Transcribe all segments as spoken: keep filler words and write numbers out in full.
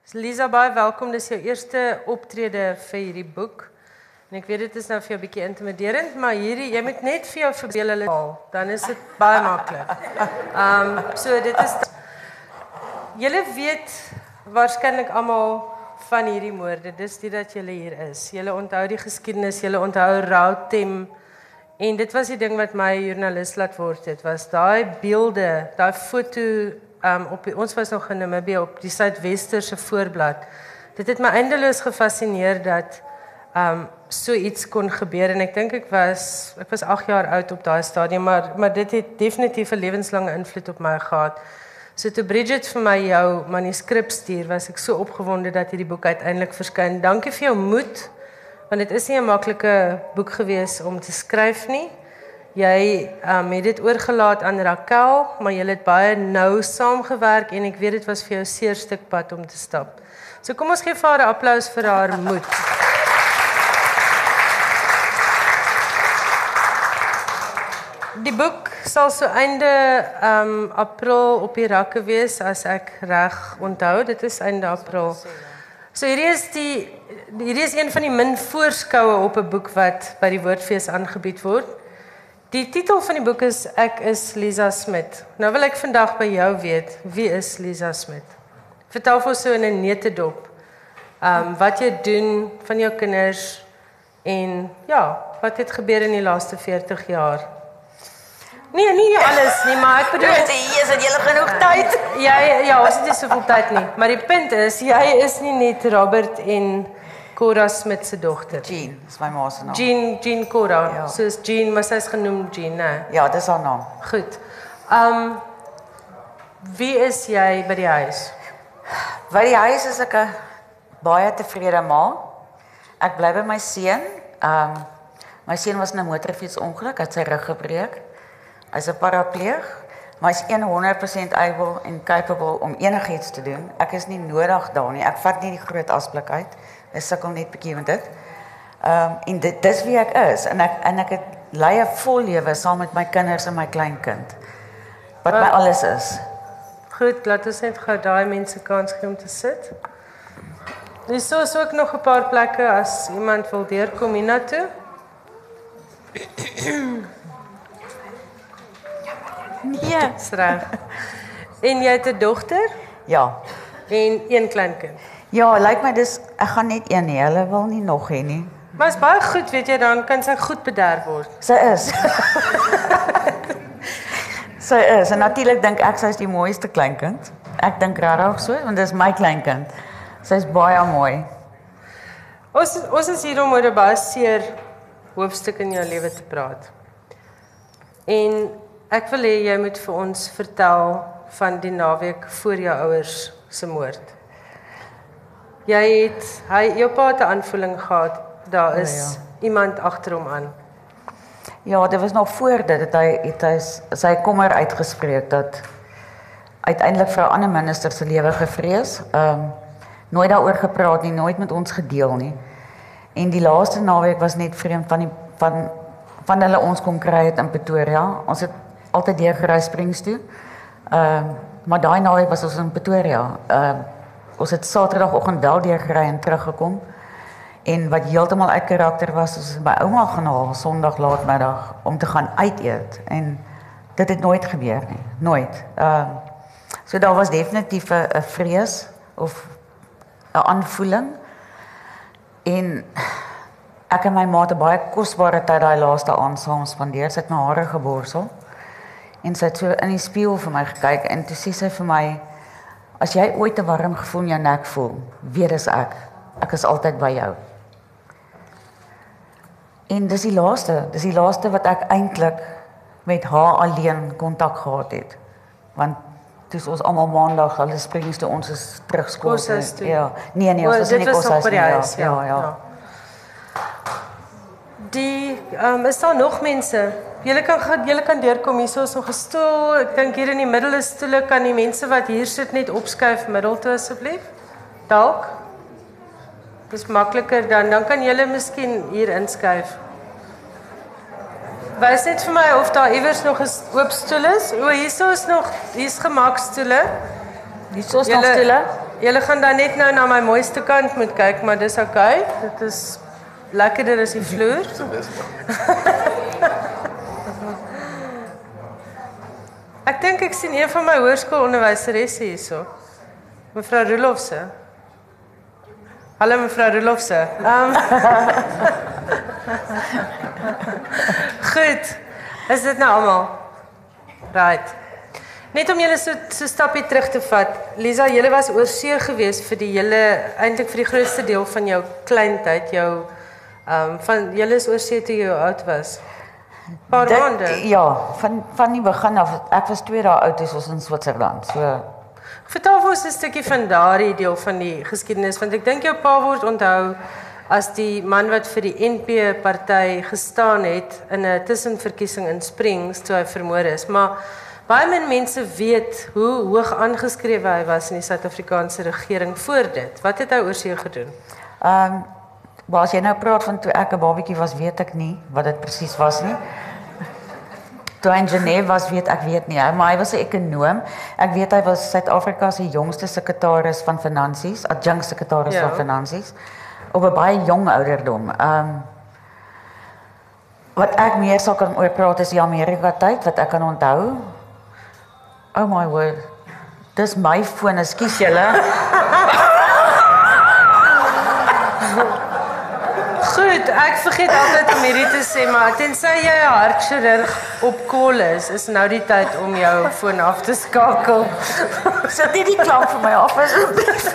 Lisa, baie welkom. Dis jou eerste optrede vir hierdie boek. En ek weet dit is nou vir jou 'n bietjie intimiderend, maar hierdie jy moet net vir jou verbeel hulle taal, dan is dit baie maklik. Um so dit is julle weet waarskynlik almal van hierdie moorde. Dis dit dat julle hier is. Julle onthou die geskiedenis, julle onthou Rautem. En dit was die ding wat my joernalis laat word het, was daai beelde, daai foto um op die, ons was nog in Namibië op die Suidwesterse voorblad. Dit het my eindeloos gefassineer dat um so iets kon gebeur en ek dink ek was ek was agt jaar oud op daai stadium, maar maar dit het definitief 'n lewenslange invloed op my gehad. So toe Bridget vir my jou manuskrip stuur, was ek so opgewonde dat hierdie boek uiteindelik verskyn. Dankie vir jou moed, want dit is nie 'n maklike boek gewees om te skryf nie. Jy um, het dit oorgelaat aan Raquel, maar jy het baie nou saamgewerk en ek weet dit was vir jou 'n seer stuk pad om te stap. So kom ons gee vir haar 'n applaus vir haar moed. Die boek sal so einde um, April op die rakke wees, as ek reg onthou. Dit is einde April. So hierdie is die hierdie is een van die min voorskoue op 'n boek wat by die Woordfees aangebied word. Die titel van die boek is Ek is Lisa Smit. Nou wil ek vandag by jou weet, wie is Lisa Smit? Vertel vir ons so in 'n neutedop. Um wat jy doen van jou kinders en ja, wat het gebeur in die laaste veertig jaar? Nee, nie alles nie, maar ek bedoel Hier is dit julle genoeg tyd. Jy ja, ons het nie soveel tyd nie, maar die punt is jy is nie net Robert en Cora Smit se dogter. Jean, is my ma se naam. Jean Jean Cora. Ja. So is Jean, maar sy is genoem Jean, né? Ja, dis haar naam. Goed. Um wie is jy by die huis? By die huis is ek 'n baie tevrede ma. Ek bly by my seun. Um my seun was in 'n motorfietsongeluk, het sy rug gebreek. Hy's 'n parapleeg, maar hy's honderd persent able en capable om enigiets te doen. Ek is nie nodig daar nie. Ek vat nie die groot asblik uit. Ek sukkel net bietjie met dit. Um en dit dis wie ek is en ek en ek het lei 'n vol lewe saam met my kinders en my kleinkind. Wat my alles is. Goed, laat ons net gou daai mense kans gee om te sit. Dis so so ook nog 'n paar plekke as iemand wil deurkom hiernatoe. Nee, Dis reg. En jy het 'n dogter ja. en een kleinkind. Ja, lyk my dis ek gaan net een nie. Hulle wil nie nog hê nie. Maar is baie goed, weet jy, dan kan sy goed bederf word. Sy is. Sy is en natuurlik dink ek sy is die mooiste kleinkind. Ek dink regtig so, want dis my kleinkind. Sy's baie mooi. Ons ons is hier om oor 'n baie seer hoofstuk in jou lewe te praat. En ek wil hê jy moet vir ons vertel van die naweek voor jou ouers se moord. Jy het hy jou pa het 'n aanvoeling gehad, daar is Ja, ja. iemand agter hom aan. Ja, dit was nog voor dit het hy het hy sy kommer uitgespreek dat uiteindelik vir 'n ander minister se lewe gevrees. Ehm um, nooit daaroor gepraat nie, nooit met ons gedeel nie. En die laaste naweek was net vreemd van die van van hulle ons kom kry het in Pretoria. Ons het altyd deur gery Springs toe. Ehm um, maar daai naweek was ons in Pretoria. Ehm um, ons het Saterdagoggend wel deur gery en teruggekom. En wat heeltemal uit karakter was, ons het my ouma gaan haal Sondag laatmiddag om te gaan uit eet en dit het nooit gebeur nie, nooit. Ehm uh, so daar was definitief 'n 'n vrees of 'n aanvoeling. En ek en my ma het 'n baie kosbare tyd daai laaste aand saam spandeer. Sy het my hare geborsel en sy het so in die spieël vir my gekyk en toe sê sy vir my, as jy ooit 'n warm gevoel in jou nek voel, weet dis ek. Ek is altyd by jou. En dis die laaste, dis die laaste wat ek eintlik met haar alleen kontak gehad het. Want toe is ons almal maandag, hulle Springs toe, ons is terug skool. Koshuis toe. Ja. Nee nee, O, ons was dit nie was nog koshuis by die nie. huis, Ja, ja, ja. ja. Die um, is daar nog mense? Julle kan gaan, julle kan deurkom. Hier is nog 'n stoel. Ek dink hier in die middel is stoele. Kan die mense wat hier sit net opskuif middel toe asseblief? Dalk. Dis makliker dan. Dan kan julle miskien hier inskuif. Wys net vir my of daar iewers nog 'n oop stoel is. O, hier is nog hier's gemaak stoele. Hier is nog Julle- stoele. julle gaan dan net nou na my mooiste kant moet kyk, maar dis okay. Dit is lekkerder as die vloer. Ek dink ek sien een van my hoërskoolonderwyseresse hierso. Mevrou Roelofse. Hallo mevrou Roelofse. Um, Goed. Is dit nou almal? Right. Net om julle so so stapie terug te vat. Lisa, julle was oorsee gewees vir die hele eintlik vir die grootste deel van jou kleintyd, jou ehm um, van julle is oorsee toe jy oud was. Paar Dit- maande. Ja, van van die begin af. Ek was twee dae oud toe ons in Switserland. So Vertel vir ons 'n stukkie van daardie deel van die geskiedenis want ek dink jou pa word onthou as die man wat vir die N P party gestaan het in 'n tussenverkiesing in Springs toe hy vermoor is, maar baie min mense weet hoe hoog aangeskrewe hy was in die Suid-Afrikaanse regering voor dit. Wat het hy oorsee gedoen? ehm um, maar as jy nou praat van toe ek 'n babatjie was, weet ek nie wat dit presies was nie. Toe hy in Genève was, weet ek weet nie, maar hy was 'n ekonoom. Ek weet hy was Suid-Afrika se jongste sekretaris van finansies, adjunkt sekretaris Ja. van finansies op 'n baie jong ouderdom. Ehm um, wat ek meer sal kan oor praat is die Amerika tyd wat ek kan onthou. Oh my word. Dis my foon, ekskuus julle. Goed, ek vergeet altyd om hierdie te sê, maar tensy jy 'n hartchirurg op call is, is nou die tyd om jou foon af te skakel. Sit nie die klank vir my af asseblief.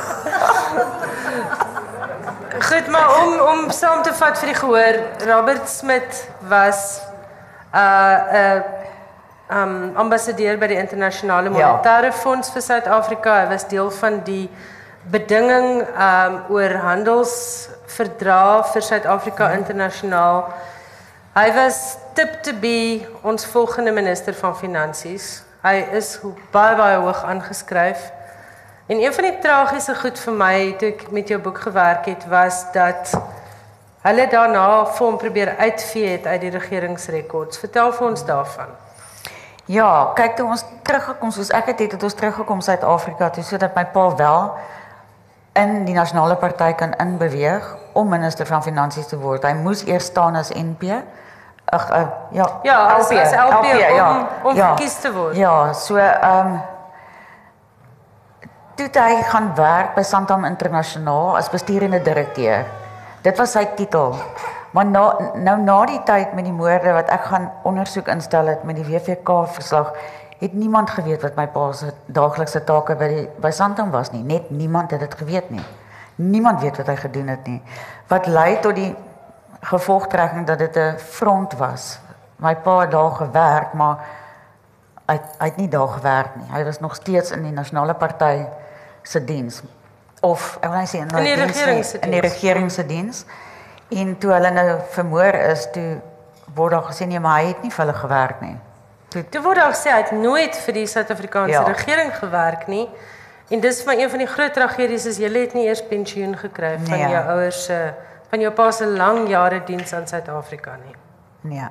Goed, maar om om saam te vat vir die gehoor, Robert Smith was 'n uh, 'n uh, um, ambassadeur by die Internasionale Monetaire Fonds vir Suid-Afrika. Hy was deel van die bedinging um, oor handelsverdrag vir Suid-Afrika internasionaal. Hy was tip to be ons volgende minister van Finansies. Hy is baie baie hoog aangeskryf. En een van die tragiese goed vir my toe ek met jou boek gewerk het, was dat hulle daarna vir hom probeer uitvee het uit die regeringsrekords. Vertel vir ons daarvan. Ja, kyk toe ons teruggekom, soos ek het het, het ons teruggekom Suid-Afrika toe sodat my pa wel in die nasionale party kan inbeweeg om minister van finansies te word. Hy moes eers staan as N P. Ag uh, ja, Ja, as, as L P, ja, om, om ja, verkies te word. Ja, so ehm um, toe het hy gaan werk by Santam Internasionaal as bestuurende direkteur. Dit was sy titel. Maar na, nou na die tyd met die moorde wat ek gaan ondersoek instel het met die W V K-verslag, het niemand geweet wat my pa se daaglikse take by die by Santam was nie. Net niemand het dit geweet nie. Niemand weet wat hy gedoen het nie. Wat lei tot die gevolgtrekking dat dit 'n front was. My pa het daar gewerk, maar hy hy het nie daar gewerk nie. Hy was nog steeds in die nasionale party se diens of ek wil net sê in, In die diens nie, regering se in die diens. regering se diens. En toe hulle nou vermoor is, toe word daar gesê nee, maar hy het nie vir hulle gewerk nie. Toe Toe word daar gesê hy het nooit vir die Suid-Afrikaanse Ja. regering gewerk nie. En dis vir een van die groot tragedies is jy het nie eers pensioen gekry van Nee. jou ouers se van jou pa se lang jare diens aan Suid-Afrika nie. nee.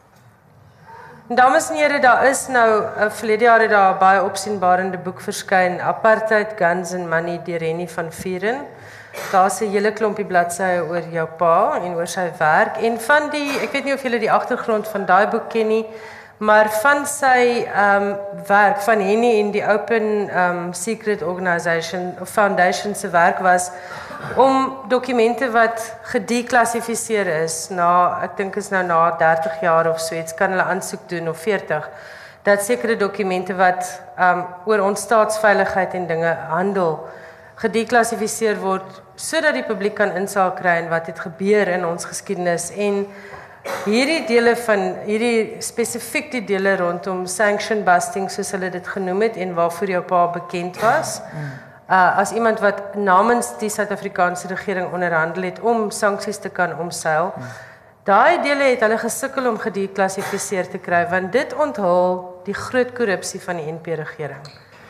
En dames en here, daar is nou 'n verlede jaar het daar 'n baie opsienbarende boek verskyn, Apartheid, Guns and Money deur Henny van Vuren. Daar's 'n hele klompie bladsye oor jou pa en oor sy werk en van die ek weet nie of julle die agtergrond van daai boek ken nie, maar van sy ehm um, werk van Henny en die Open um, Secret Organisation of Foundation se werk was om dokumente wat gedeklassifiseer is na ek dink is nou na dertig jaar of so iets kan hulle aansoek doen of veertig dat sekere dokumente wat um, oor ons staatsveiligheid en dinge handel gedeklassifiseer word sodat die publiek kan insaag kry in wat het gebeur in ons geskiedenis en hierdie dele van hierdie spesifiek die dele rondom sanction busting soos hulle dit genoem het en waarvoor jou pa bekend was. Uh, as iemand wat namens die Suid-Afrikaanse regering onderhandel het om sanksies te kan omseil. Daai dele het hulle gesukkel om gedeklassifiseer te kry want dit onthul die groot korrupsie van die N P-regering.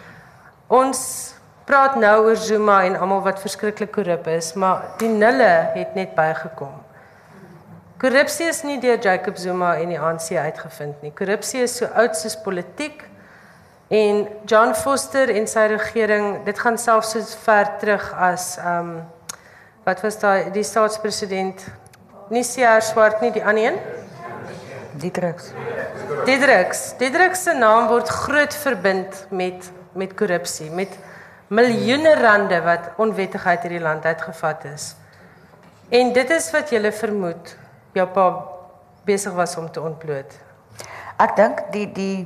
Ons praat nou oor Zuma en almal wat verskriklik korrup is, maar die nulle het net bygekom. Korrupsie is nie deur Jacob Zuma en die A N C uitgevind nie. Korrupsie is so oud soos politiek En John Foster en sy regering, dit gaan selfs so ver terug as um wat was daai die staatspresident? Nie C R Swart nie, die ander een? Diedericks. Diedericks. Diedericks se naam word groot verbind met met korrupsie, met miljoene rande wat onwettigheid hierdie land uitgevat is. En dit is wat julle vermoed jou pa besig was om te ontbloot. Ek dink die die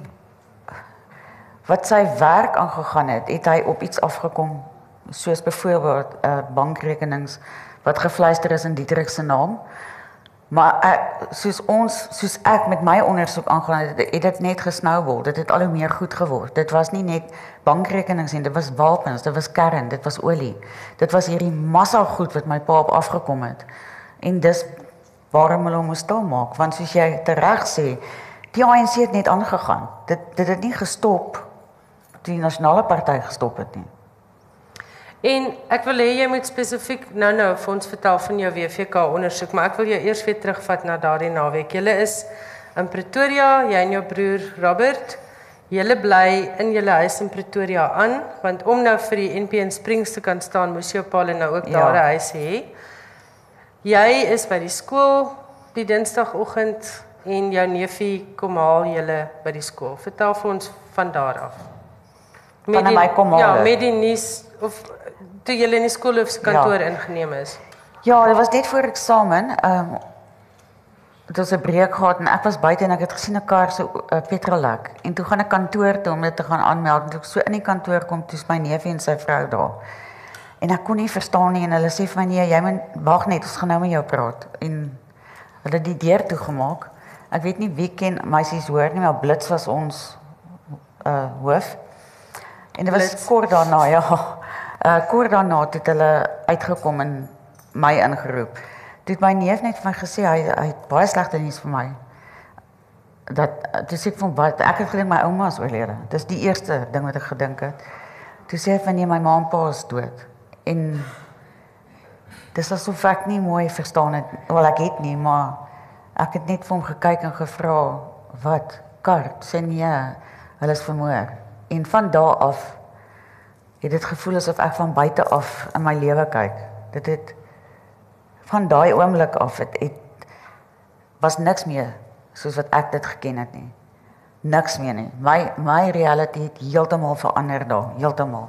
wat sy werk aangegaan het, het hy op iets afgekom, soos byvoorbeeld uh, bankrekenings wat gefluister is in Diedericks se naam. Maar ek, soos ons, soos ek met my ondersoek aangegaan het, het dit net gesnowball. Dit het al hoe meer goed geword. Dit was nie net bankrekenings en dit was wapens, dit was kern, dit was olie. Dit was hierdie massa goed wat my pa op afgekom het. En dis waarom hulle moes stil maak, want soos jy tereg sê, die A N C het net aangegaan. Dit dit het nie gestop toe die nasionale party gestop het nie. En ek wil hê jy moet spesifiek nou nou vir ons vertel van jou W V K ondersoek, maar ek wil jou eers weer terugvat na daardie naweek. Julle is in Pretoria, jy en jou broer Robert. Julle bly in julle huis in Pretoria aan, want om nou vir die N P in Springs te kan staan, moes jou pa nou ook Ja. daar 'n huis hê. Jy is by die skool die Dinsdagoggend en jou neefie kom haal julle by die skool. Vertel vir ons van daar af. Van my kom haal. Ja, met die nuus of toe julle in die skoolhoofskantoor ja. ingeneem is. Ja, dit was net voor eksamen. Ehm um, dit was 'n breek gehad en ek was buite en ek het gesien 'n kar so uh, petrollek. En toe gaan ek kantoor toe om dit te gaan aanmeld. En toe ek so in die kantoor kom, toe is my neefie en sy vrou daar. En ek kon nie verstaan nie en hulle sê vir my nee, jy moet wag net, ons gaan nou met jou praat. En hulle het die deur toegemaak. Ek weet nie wie ken meisies hoor nie, maar Blitz was ons uh hoof. En dit was Blitz. Kort daarna, ja. Uh kort daarna het hulle uitgekom en my ingeroep. Toe het my neef net vir my gesê hy hy het baie slegte nuus vir my. Dat toe sê ek van wat ek het gedink my ouma is oorlede. Dis die eerste ding wat ek gedink het. Toe sê hy van nee, my ma en pa is dood. En dis asof ek nie mooi verstaan het. Wel ek het nie, maar ek het net vir hom gekyk en gevra wat? Kart, sê nee, hulle is vermoor. En van daar af het dit gevoel asof ek van buite af in my lewe kyk. Dit het van daai oomblik af het, het was niks meer soos wat ek dit geken het nie. Niks meer nie. My my reality het heeltemal verander daar, heeltemal.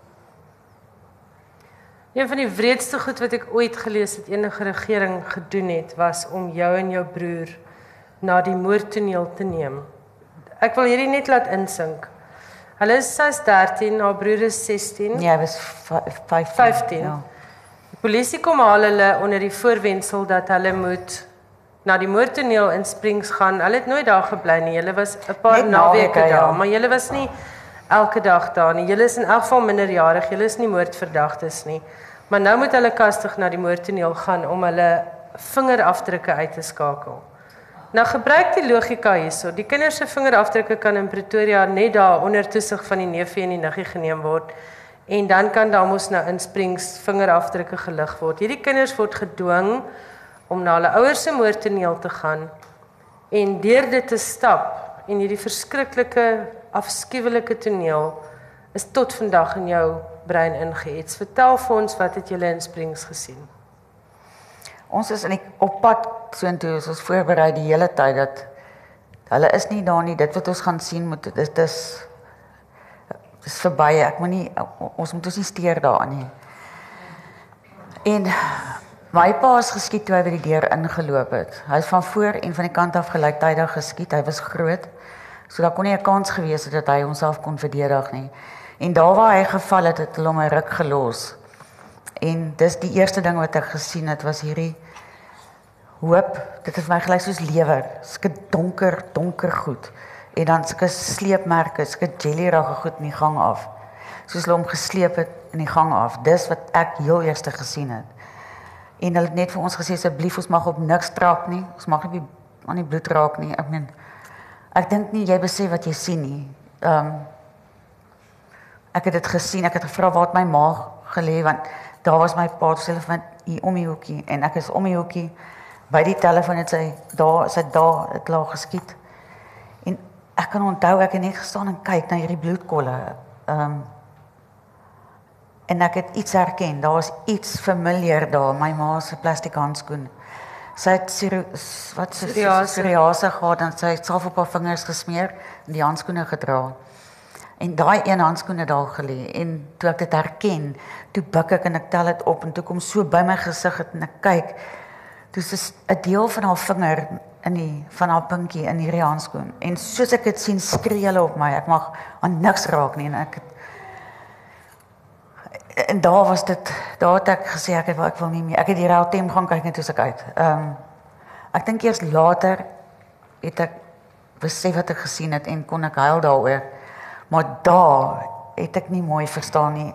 Een van die wreedste goed wat ek ooit gelees het enige regering gedoen het, was om jou en jou broer na die moordtoneel te neem. Ek wil hierdie net laat insink. Hulle is sy's dertien, haar broer is sestien. Nee, hy was vyftien. vyftien. Ja. Die polisie kom haal hulle onder die voorwendsel dat hulle moet na die moordtoneel in Springs gaan. Hulle het nooit daar gebly nie. Hulle was 'n paar Net naweke naweke, daar, ja. maar julle was nie elke dag daar nie. Julle is in elk geval minderjarig. Julle is nie moordverdagtes nie. Maar nou moet hulle kastig na die moordtoneel gaan om hulle vingerafdrukke uit te skakel. Nou gebruik die logika hierso. Die kinders se vingerafdrukke kan in Pretoria net daar onder toesig van die neefie en die niggie geneem word. En dan kan daar mos nou in Springs vingerafdrukke gelig word. Hierdie kinders word gedwing om na hulle ouers se moordtoneel te gaan en deur dit te stap en hierdie verskriklike afskuwelike toneel is tot vandag in jou brein ingeets. Vertel vir ons, wat het julle in Springs gesien? Ons is in die, op pad soontoe, ons voorberei die hele tyd dat hulle is nie daar nie, dit wat ons gaan sien moet dit is dis dis verby. Ek moet nie ons moet ons nie steur daaraan nie. En my pa is geskiet toe hy by die deur ingeloop het. Hy is van voor en van die kant af gelyktydig geskiet. Hy was groot. So daar kon nie 'n kans gewees het dat hy homself kon verdedig nie. En daar waar hy geval het, het hulle hom 'n ruk gelos. En dis die eerste ding wat ek gesien het, was hierdie hoop. Dit het vir my gelyk soos lewer. Sulke donker, donker goed. En dan sulke sleepmerke, sulke jellyrige goed in die gang af. Soos hulle hom gesleep het in die gang af. Dis wat ek heel eerste gesien het. En hulle het net vir ons gesê, asseblief, ons mag op niks trap nie. Ons mag nie aan die bloed raak nie. Ek meen, ek dink nie jy besef wat jy sien nie. Ehm um, ek het dit gesien, ek het gevra waar het my ma gelê, want daar was my pa self van hier om die hoekie en ek is om die hoekie by die telefoon het sy daar sy daar het laag geskiet. En ek kan onthou ek het net gestaan en kyk na hierdie bloedkolle. Um, en ek het iets herken, daar was iets familiar daar, my ma se plastiek handskoen. Sy het siro, wat se psoriase gehad en sy het self op haar vingers gesmeer en die handskoene gedra. En daai een handskoen het daar gelê en toe ek dit herken, toe buk ek en ek tel dit op en toe kom so by my gesig het en ek kyk, toe is 'n deel van haar vinger in die van haar pinkie in hierdie handskoen. En soos ek dit sien, skree hulle op my. Ek mag aan niks raak nie en ek het en daar was dit, daar het ek gesê ek het ek wil nie meer. Ek het die Rautem gaan kyk net toe ek uit. Ehm um, ek dink eers later het ek besef wat ek gesien het en kon ek huil daaroor. Maar daar het ek nie mooi verstaan nie.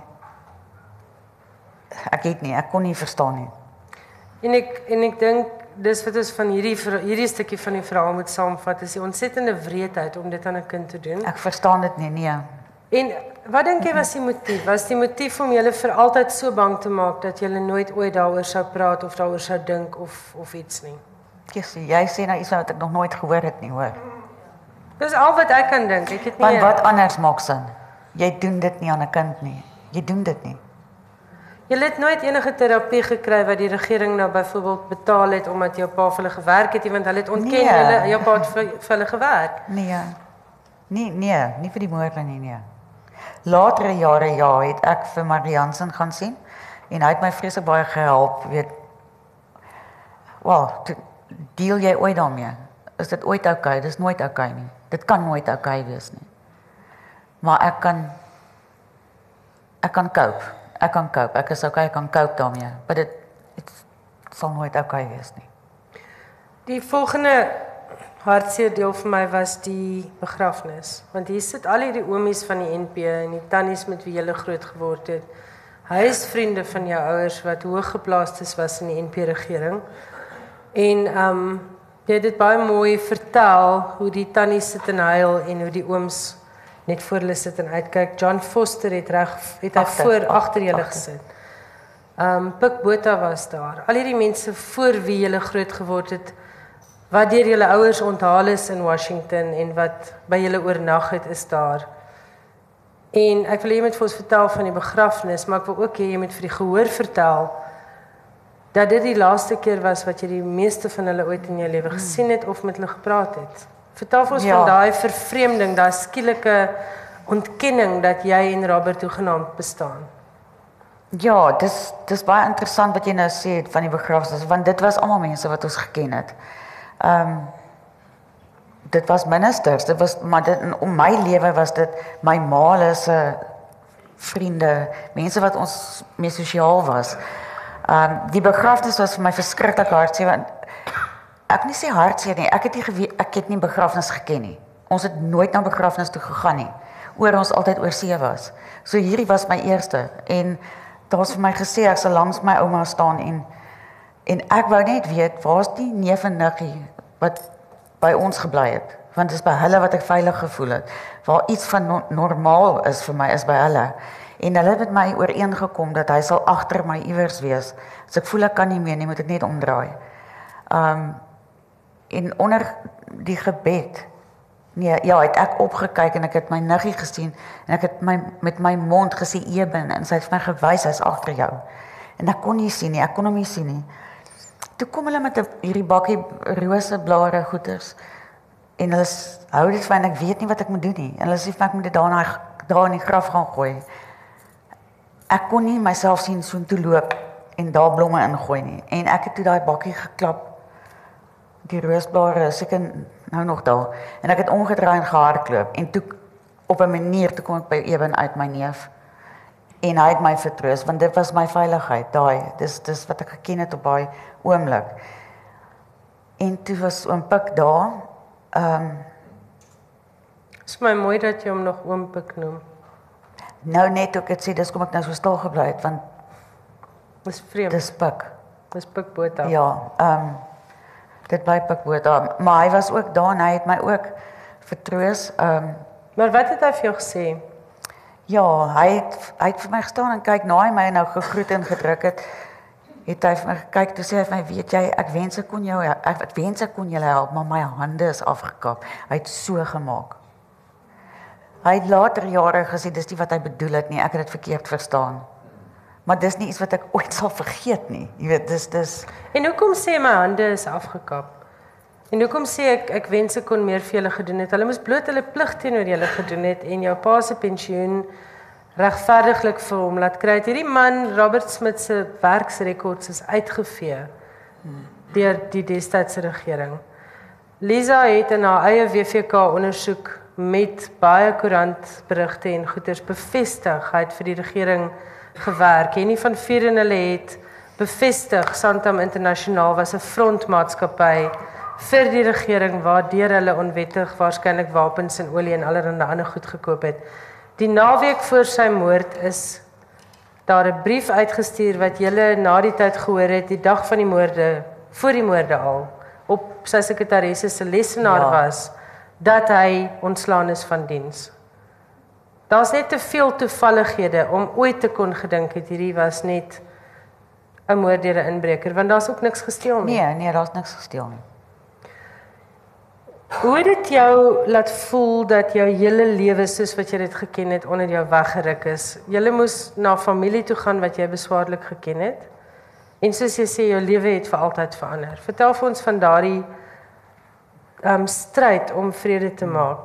Ek het nie, ek kon nie verstaan nie. En ek en ek dink dis wat ons van hierdie hierdie stukkie van die verhaal moet saamvat, is die ontsettende wreedheid om dit aan 'n kind te doen. Ek verstaan dit nie, nee. En wat dink jy was die motief? Was die motief om julle vir altyd so bang te maak dat julle nooit ooit daaroor sou praat of daaroor sou dink of of iets nie? Jessie, jy sê nou iets wat ek nog nooit gehoor het nie, hoor. Dis al wat ek kan dink. Ek het nie. Want wat anders maak sin? Jy doen dit nie aan 'n kind nie. Jy doen dit nie. Julle het nooit enige terapie gekry wat die regering nou byvoorbeeld betaal het omdat jou pa vir hulle gewerk het, want hulle het ontken nee. hulle jou pa het vir, vir hulle gewerk. Nee. Nee, nee, nie vir die moorde nie, nee. Latere jare ja, het ek vir Marie Jansen gaan sien en hy het my vreeslik baie gehelp, weet. Wel, deel jy ooit daarmee? Is dit ooit oukei? Okay? Dis nooit oukei okay nie. Dit kan nooit oukei okay wees nie. Maar ek kan ek kan cope. Ek kan cope. Ek is okay, ek kan cope daarmee. Maar dit dit sal nooit oukei okay wees nie. Die volgende hartseer deel vir my was die begrafnis, want hier sit al hierdie oomies van die N P en die tannies met wie jy groot geword het. Huisvriende van jou ouers wat hooggeplaastes was in die N P regering. En ehm um, jy het dit baie mooi vertel hoe die tannies sit en huil en hoe die ooms net voor hulle sit en uitkyk. John Foster het reg het hy Achter, voor ach, agter julle gesit. Ehm um, Pik Botha was daar. Al hierdie mense voor wie jy groot geword het, wat deur julle ouers onthaal is in Washington en wat by julle oornag het, is daar. En ek wil jy moet vir ons vertel van die begrafnis, maar ek wil ook hê jy moet vir die gehoor vertel dat dit die laaste keer was wat jy die meeste van hulle ooit in jou lewe gesien het of met hulle gepraat het. Vertel vir ons ja. van daai vervreemding, daai skielike ontkenning dat jy en Robert hoegenaamd bestaan. Ja, dis dis baie interessant wat jy nou sê van die begrafnis, want dit was almal mense wat ons geken het. Ehm um, dit was ministers, dit was maar dit om my lewe was dit my ma se vriende, mense wat ons mee sosiaal was. Ehm um, die begrafnis was vir my verskriklik hartseer want ek nie sê hartseer nie, ek het nie geweet, ek het nie begrafnis geken nie. Ons het nooit na begrafnis toe gegaan nie. Oor ons altyd oor see was. So hierdie was my eerste en daar was vir my gesê ek sal langs my ouma staan en en ek wou net weet waar's die neef en niggie wat by ons gebly het, want dit is by hulle wat ek veilig gevoel het. Waar iets van no normaal is vir my is by hulle. En hulle het met my ooreengekom dat hy sal agter my iewers wees. As ek voel ek kan nie meer nie, moet ek net omdraai. Um en onder die gebed, nee, ja, het ek opgekyk en ek het my niggie gesien en ek het my met my mond gesê Eben en sy het vir my gewys hy's agter jou. En ek kon nie sien nie, ek kon hom nie sien nie. Toe kom hulle met 'n hierdie bakkie rose blare goeters en hulle hou dit van ek weet nie wat ek moet doen nie. En hulle sê vir ek moet dit daar na daar in die graf gaan gooi. Ek kon nie myself sien so toe loop en daar blomme ingooi nie. En ek het toe daai bakkie geklap. Die roosblare seker nou nog daar. En ek het omgedraai en gehardloop en toe op 'n manier toe kom ek by Eben uit my neef. En hy het my vertroos want dit was my veiligheid daai. Dis dis wat ek geken het op daai oomblik. En toe was oom Pik daar. Ehm um, Dis my mooi dat jy hom nog oom Pik noem. Nou net ook dit sê dis kom ek nou so stil gebly het want dis vreemd. Dis Pik. Dis Pik Botha. Ja, ehm um, dit bly Pik Botha, maar hy was ook daar en hy het my ook vertroos. Ehm um, Maar wat het hy vir jou gesê? Ja, hy het hy het vir my gestaan en kyk na hy my nou gegroet en gedruk het. Het hy vir my gekyk toe sê hy vir my weet jy ek wens ek kon jou ek, ek wens ek kon julle help maar my hande is afgekap. Hy het so gemaak. Hy het later jare gesê, dis nie wat hy bedoel het nie, ek het dit verkeerd verstaan. Maar dis nie iets wat ek ooit sal vergeet nie. Jy weet, dis dis En hoekom sê my hande is afgekap? En hoekom sê ek ek wens ek kon meer vir julle gedoen het? Hulle moes bloot hulle plig teenoor julle gedoen het en jou pa se pensioen regverdiglik vir hom laat kry. Het hierdie man Robert Smith se werksrekords is uitgevee hmm. deur die destydse regering. Lisa het in haar eie W V K ondersoek met baie koerantberigte en goeders bevestig, hy het vir die regering gewerk. Henny van Vieren hulle het bevestig, Santam Internasionaal was 'n frontmaatskappy vir die regering waardeur hulle onwettig waarskynlik wapens en olie en allerlei ander goed gekoop het. Die naweek voor sy moord is daar 'n brief uitgestuur wat julle na die tyd gehoor het, die dag van die moorde, voor die moorde al, op sy sekretaresse se lesenaar ja. was, dat hy ontslaan is van diens. Daar's net te veel toevallighede om ooit te kon gedink het hierdie was net 'n moord deur 'n inbreker, want daar's ook niks gesteel nie. Nee, nee, daar's niks gesteel nie. Hoe het dit jou laat voel dat jou hele lewe soos wat jy dit geken het onder jou weggeruk is? Jy moes na familie toe gaan wat jy beswaarlik geken het. En soos jy sê, jou lewe het vir altyd verander. Vertel vir ons van daardie um, stryd om vrede te maak.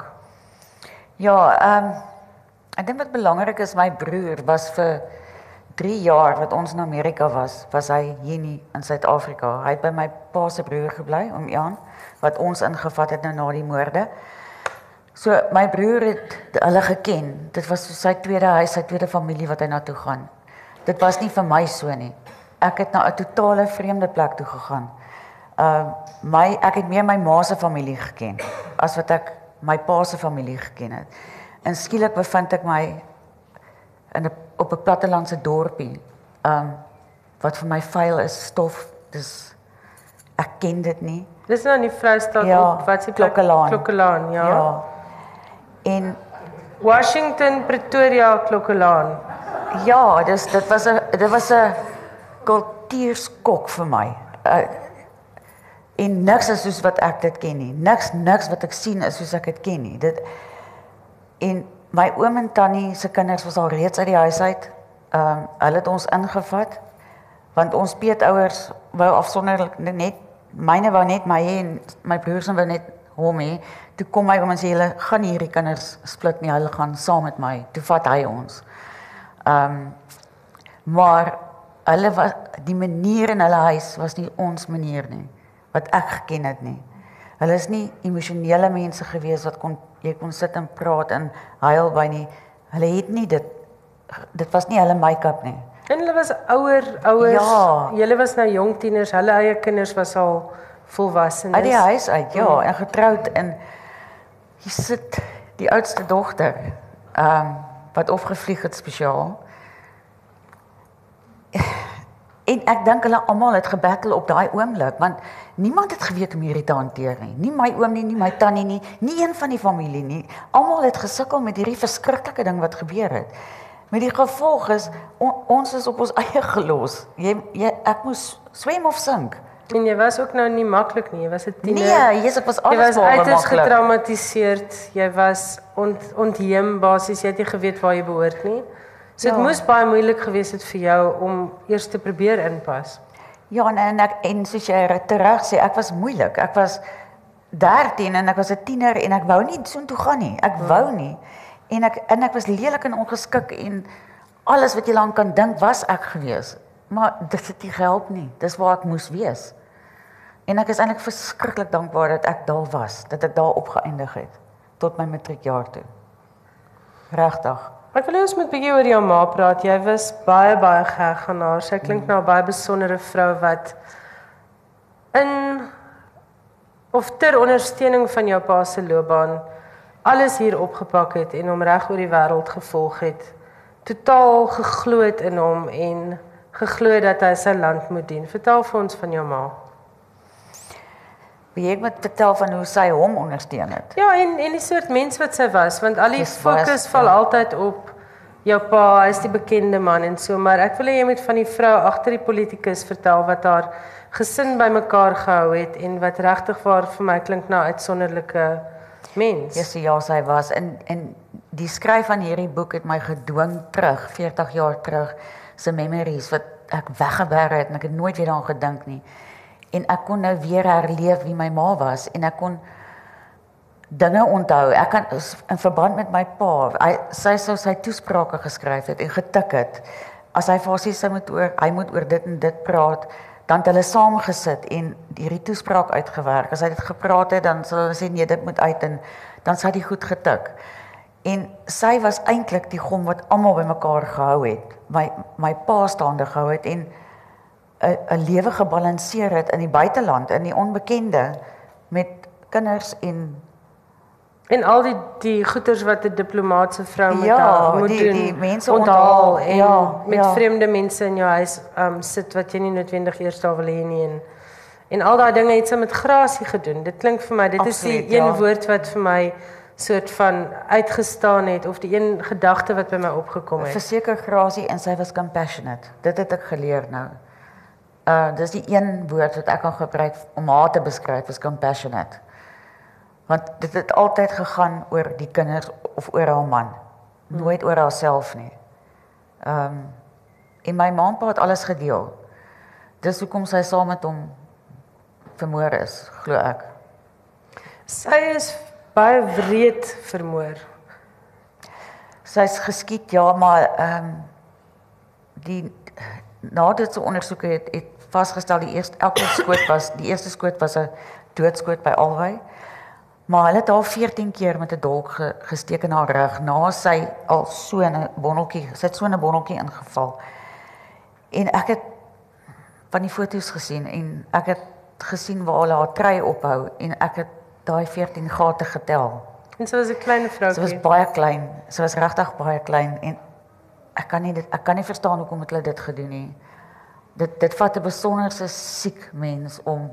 Ja, ehm um, ek dink wat belangrik is, my broer was vir drie jaar wat ons in Amerika was, was hy hier nie in Suid-Afrika. Hy het by my pa se broer gebly, om Jan, wat ons ingevat het nou na die moorde. So my broer het hulle geken. Dit was so sy tweede huis, sy tweede familie wat hy na toe gaan. Dit was nie vir my so nie. Ek het na 'n totale vreemde plek toe gegaan. Uh my ek het meer my ma se familie geken as wat ek my pa se familie geken het. En skielik bevind ek my in 'n op 'n plattelandse dorpie. Um wat vir my vuil is, stof. Dis ek ken dit nie. Dis nou in die Vrystaat ja, op wat se plek? Klokkelaan. Klokkelaan, ja. Ja. En Washington, Pretoria, Klokkelaan. Ja, dis dit was 'n dit was 'n kultuurskok vir my. Uh, en niks is soos wat ek dit ken nie. Niks niks wat ek sien is soos ek dit ken nie. Dit en my oom en tannie se kinders was al reeds uit die huis uit. Ehm um, hulle het ons ingevat want ons peetouers wou afsonderlik net myne wou net my hê en my broers wou net hom hê. Toe kom my oom en sê hulle gaan nie hierdie kinders split nie, hulle gaan saam met my. Toe vat hy ons. Ehm um, maar hulle was die manier in hulle huis was nie ons manier nie wat ek geken het nie. Hulle is nie emosionele mense gewees wat kon jy kon sit en praat en huil by nie. Hulle het nie dit dit was nie hulle make-up nie. En hulle was ouer, ouers. Ja. Julle was nou jong tieners, hulle eie kinders was al volwassenes. Uit die huis uit, ja, mm. en getroud en jy sit die oudste dogter ehm um, wat opgevlieg het spesiaal. En ek dink hulle almal het gebattle op daai oomblik want niemand het geweet hoe om hierdie te hanteer nie. Nie my oom nie, nie my tannie nie, nie een van die familie nie. Almal het gesukkel met hierdie verskriklike ding wat gebeur het. Met die gevolg is on, ons is op ons eie gelos. Jy, jy ek moes swem of sink. En jy was ook nou nie maklik nie. Jy was 'n tiener. Nee, Jesus was alles jy was uiters maklik. getraumatiseerd. Jy was ont, ontheem basies. Jy het nie geweet waar jy behoort nie. So dit ja. moes baie moeilik gewees het vir jou om eers te probeer inpas. Ja, en en ek en soos jy terug sê, ek was moeilik. Ek was dertien en ek was 'n tiener en ek wou nie soontoe gaan nie. Ek hmm. wou nie. En ek en ek was lelik en ongeskik en alles wat jy lank kan dink was ek gewees. Maar dit het nie gehelp nie. Dis waar ek moes wees. En ek is eintlik verskriklik dankbaar dat ek daar was, dat ek daar opgeëindig het tot my matriekjaar toe. Regtig. Ek wil ons met bietjie oor jou ma praat. Jy was baie baie geheg aan haar. Sy klink mm. nou 'n baie besondere vrou wat in of ter ondersteuning van jou pa se loopbaan alles hier opgepak het en hom reg oor die wêreld gevolg het. Totaal geglo het in hom en geglo dat hy sy land moet dien. Vertel vir ons van jou ma. Wie ek moet vertel van hoe sy hom ondersteun het. Ja, en en die soort mens wat sy was, want al die Dis fokus was, val ja. altyd op jou pa, hy is die bekende man en so, maar ek wil hê jy moet van die vrou agter die politikus vertel wat haar gesin bymekaar gehou het en wat regtig waar vir my klink na 'n uitsonderlike mens. Ja, sy ja, sy was en en die skryf van hierdie boek het my gedwing terug, veertig jaar terug, se memories wat ek weggeberg het en ek het nooit weer daaraan gedink nie. En ek kon nou weer herleef wie my ma was en ek kon dinge onthou. Ek kan in verband met my pa, hy, sy sou sy toesprake geskryf het en getik het. As hy vir haar sê sy moet oor, hy moet oor dit en dit praat, dan het hulle saam gesit en hierdie toespraak uitgewerk. As hy dit gepraat het, dan sal hulle sê nee, dit moet uit en dan sal hy goed getik. En sy was eintlik die gom wat almal bymekaar gehou het. My my pa staande gehou het en 'n 'n lewe gebalanseer het in die buiteland, in die onbekende met kinders en En al die die goeters wat 'n diplomaatse vrou moet, ja, moet die, doen, die mense onthaal onthaal, en ja, met ja. vreemde mense in jou huis um, sit wat jy nie noodwendig eers daar wil hê nie en en al daai dinge het sy met grasie gedoen. Dit klink vir my, dit Absoluut, is die een ja. woord wat vir my soort van uitgestaan het of die een gedagte wat by my opgekom het. Verseker grasie en sy was compassionate. Dit het ek geleer nou. Uh dis die een woord wat ek kan gebruik om haar te beskryf, is compassionate. Want dit het altyd gegaan oor die kinders of oor haar man, nooit oor haarself nie. Ehm um, en my ma en pa het alles gedeel. Dis hoekom sy saam met hom vermoor is, glo ek. Sy is baie wreed vermoor. Sy's geskiet, ja, maar ehm um, die nadoetse ondersoeke het, het vasgestel die eerste elke skoot was, die eerste skoot was 'n doodskoot by Alwy. Maar hulle het haar veertien keer met 'n dolk ge, gesteek in haar rug na sy al so 'n bonneltjie, sy het so 'n bonneltjie ingeval. En ek het van die foto's gesien en ek het gesien waar hulle haar trui ophou en ek het daai veertien gate getel. En sy was 'n klein Sy was vroukie. baie klein. Sy was regtig baie klein en ek kan nie dit ek kan nie verstaan hoekom het hulle dit gedoen nie. Dit dit vat 'n besonderse siek mens om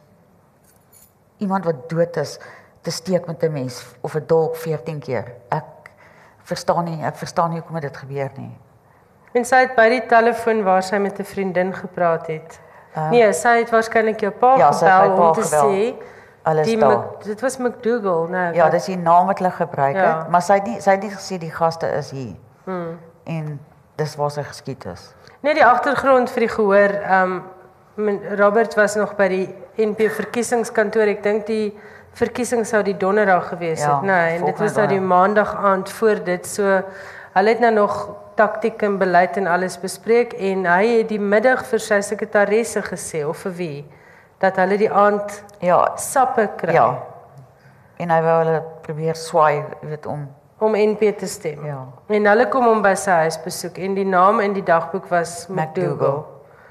iemand wat dood is te steek met 'n mes of 'n dolk veertien keer. Ek verstaan nie, ek verstaan nie hoekom dit gebeur nie. En sy het by die telefoon waar sy met 'n vriendin gepraat het. Uh, nee, sy het waarskynlik jou pa ja, sy het my gebel pa om te gebel. sê Alles die daar. Mc, dit was McDougal, nee. Ja, dis die naam wat hulle gebruik Ja. het, maar sy het nie sy het nie gesê die gaste is hier. Hmm. En dis waar sy geskiet is. Net die agtergrond vir die gehoor, ehm um, Robert was nog by die N P verkiesingskantoor. Ek dink die verkiesing sou die donderdag gewees Ja, het, nee, en dit was nou die volgende maandag aand voor dit. So hulle het nou nog taktiek en beleid en alles bespreek en hy het die middag vir sy sekretaresse gesê of vir wie dat hulle die aand Ja, sappe kry ja. En hy wou hulle probeer swaai, jy weet om om N P te stem. Ja. En hulle kom hom by sy huis besoek en die naam in die dagboek was McDougal. McDougal.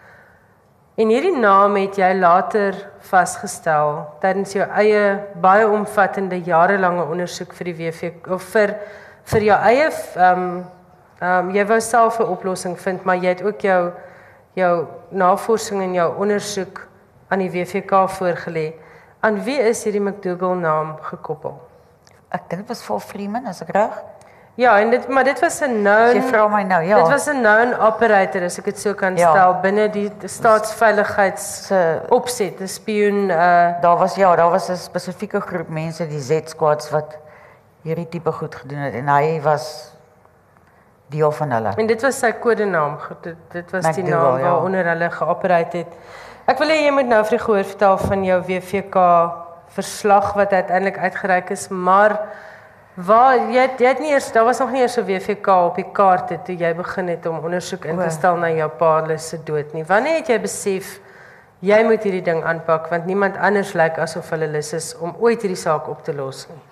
En hierdie naam het jy later vasgestel tydens jou eie baie omvattende jarelange ondersoek vir die W V K of vir vir jou eie ehm um, ehm um, jy wou self 'n oplossing vind, maar jy het ook jou jou navorsing en jou ondersoek aan die W V K voorgelê. Aan wie is hierdie McDougal naam gekoppel? Ek dink dit was Paul Freeman, as ek reg? Ja, en dit maar dit was 'n known Jy vra my nou, ja. Dit was 'n known operator, as ek dit so kan Ja. stel, binne die staatsveiligheids Se opset, 'n spioen uh daar was ja, daar was 'n spesifieke groep mense, die Z-squads wat hierdie tipe goed gedoen het en hy was deel van hulle. en dit was sy kodenaam. Dit, dit was die McDougal, naam ja. waaronder hulle geopereer het. Ek wil hê jy moet nou vir die gehoor vertel van jou W V K verslag wat uiteindelik uitgereik is, maar waar jy het, jy het nie eers daar was nog nie eers 'n W V K op die kaarte toe jy begin het om ondersoek in te O. stel na jou pa se dood nie. Wanneer het jy besef jy moet hierdie ding aanpak want niemand anders lyk asof hulle lus is om ooit hierdie saak op te los nie?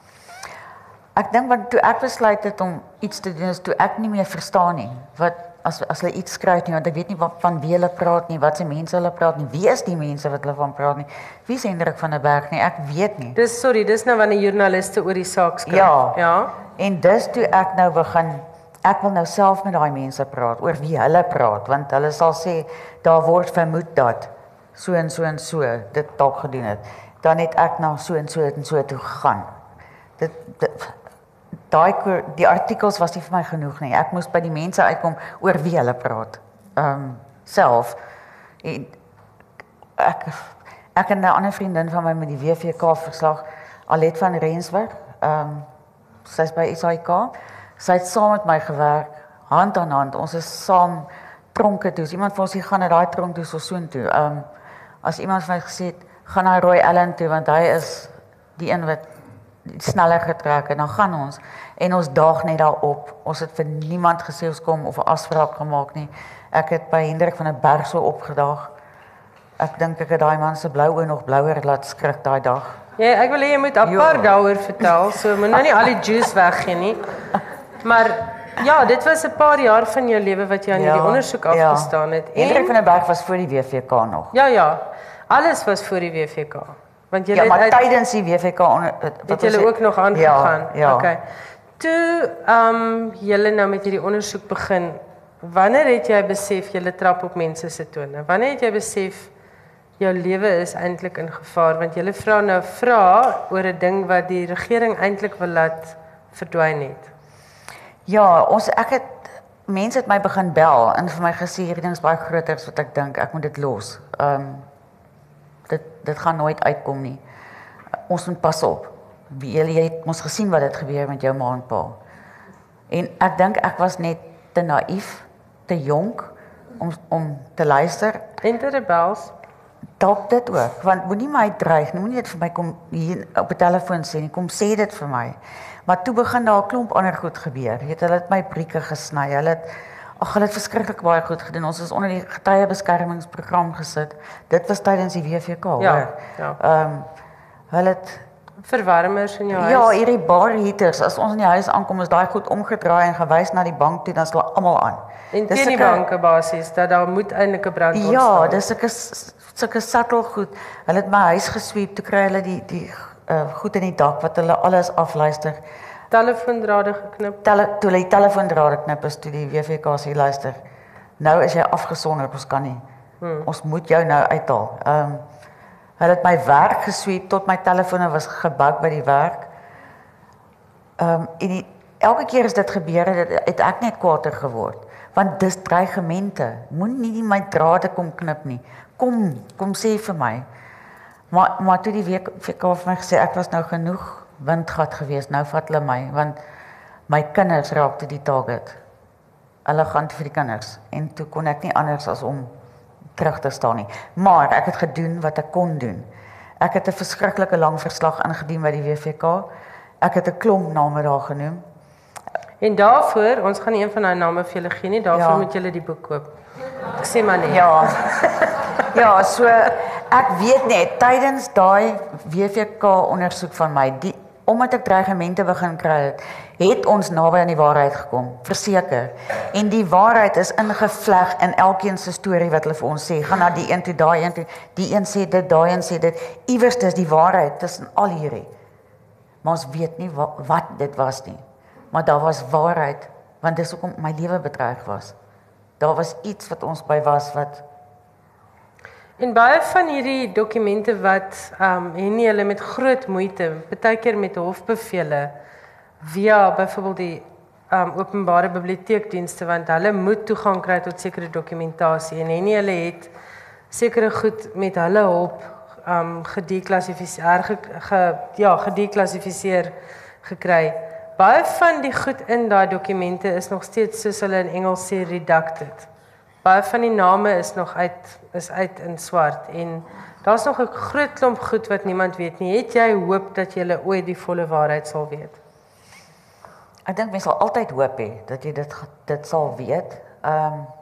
Ek dink want toe ek besluit het om iets te doen is toe ek nie meer verstaan nie wat as as hulle iets skryf nie, want ek weet nie wat van wie hulle praat nie, wat se mense hulle praat nie, wie is die mense wat hulle van praat nie, wie is Hendrik van der Berg nie, ek weet nie. Dis sorry, dis nou wanneer joernaliste oor die saak skryf. Ja. Ja. En dis toe ek nou begin, ek wil nou self met daai mense praat oor wie hulle praat, want hulle sal sê daar word vermoed dat so en so en so dit dalk gedoen het. Dan het ek na so en so en so toe gegaan. Dit, dit daai die artikels was nie vir my genoeg nie. Ek moes by die mense uitkom oor wie hulle praat. Ehm um, self en ek ek en 'n ander vriendin van my met die W V K verslag, Alet van Rensburg, ehm um, sy's by S A I K. Sy het saam met my gewerk, hand aan hand. Ons is saam tronke toe. As iemand vir ons sê gaan na daai tronk toe, so soontoe. Ehm um, as iemand vir my gesê het, gaan na Roy Allen toe want hy is die een wat sneller getrek en dan gaan ons en ons daag net daarop. Ons het vir niemand gesê ons kom of 'n afspraak gemaak nie. Ek het by Hendrik van der Berg so opgedaag. Ek dink ek het daai man se blou oë nog blouer laat skrik daai dag. Ja, ek wil hê jy moet apart daaroor vertel, so moet nou nie al die juice weggee nie. Maar ja, dit was 'n paar jaar van jou lewe wat jy aan hierdie ja, ondersoek afgestaan ja. het. En Hendrik van der Berg was voor die W V K nog. Ja, ja. Alles was voor die W V K. Want jy ja, maar het tydens die W V K onder het julle ook nog aangegaan. Ja, ja. Okay. Toe ehm um, julle nou met hierdie ondersoek begin, wanneer het jy besef julle trap op mense se tone? Wanneer het jy besef jou lewe is eintlik in gevaar want julle vra nou vra oor 'n ding wat die regering eintlik wil laat verdwyn het? Ja, ons ek het mense het my begin bel en vir my gesê hierdie ding is baie groter as wat ek dink. Ek moet dit los. Ehm um, dit dit gaan nooit uitkom nie. Ons moet pas op. Jy, jy het ons gesien wat dit gebeur met jou ma en pa. En ek dink ek was net te naïef, te jonk om om te luister. En te rebels. Dalk dit ook, want moenie my dreig, moenie dit vir my kom hier op die telefoon sê nie, kom sê dit vir my. Maar toe begin daar 'n klomp ander goed gebeur. Jy weet, hulle het my brieke gesny. Hulle het ag, hulle het verskriklik baie goed gedoen. Ons is onder die getuiebeskermingsprogram gesit. Dit was tydens die W V K, hoor. Ja, ja. Ehm um, hulle het verwarmers in jou huis. Ja, hierdie bar heaters. As ons in die huis aankom, is daai goed omgedraai en gewys na die bank toe, dan is hulle almal aan. En teen die banke basies dat daar moet eintlik 'n brand ontstaan. Ja, dis sulke sulke subtle goed. Hulle het my huis gesweep, toe kry hulle die die uh, goed in die dak wat hulle alles afluister. Telefoondrade geknip. Tele, toe hulle die telefoondrade knip is toe die W V K sê luister. Nou is jy afgesonder, ons kan nie. Hmm. Ons moet jou nou uithaal. Ehm um, hulle het my werk gesweep tot my telefone was gebak by die werk. Ehm um, en die, elke keer as dit gebeur het, het ek net kwater geword. Want dis dreigemente. Moenie my drade kom knip nie. Kom, kom sê vir my. Maar maar toe die W V K vir my gesê ek was nou genoeg windgat geweest. Nou vat hulle my want my kinders raak toe die target. Hulle gaan vir die kinders en toe kon ek nie anders as om terug te staan nie. Maar ek het gedoen wat ek kon doen. Ek het 'n verskriklike lang verslag ingedien by die W V K. Ek het 'n klomp name daar genoem. En daarvoor, ons gaan nie een van daai name vir julle gee nie, daarvoor ja. moet julle die boek koop. Ek sê maar net. Ja. Ja, so ek weet net tydens daai W V K ondersoek van my, die omdat ek dreigemente begin kry het, het ons naby aan die waarheid gekom, verseker. En die waarheid is ingevleg in elkeen se storie wat hulle vir ons sê. Gaan na die een toe, daai een toe, die een sê dit, daai een sê dit. Iewers is die waarheid tussen al hierdie. Maar ons weet nie wat, wat dit was nie. Maar daar was waarheid, want dis hoekom my lewe bedreig was. Daar was iets wat ons by was wat En baie van hierdie dokumente wat ehm um, en nie hulle met groot moeite, baie keer met hofbevele via byvoorbeeld die ehm um, openbare biblioteekdienste want hulle moet toegang kry tot sekere dokumentasie en en nie hulle het sekere goed met hulle hulp ehm um, gedeklassifiseer ge, ge, ja, gedeklassifiseer gekry. Baie van die goed in daai dokumente is nog steeds soos hulle in Engels sê redacted. Baie van die name is nog uit is uit in swart en daar's nog 'n groot klomp goed wat niemand weet nie. Het jy hoop dat jy ooit die volle waarheid sal weet? Ek dink mens sal altyd hoop hê dat jy dit dit sal weet. Ehm um,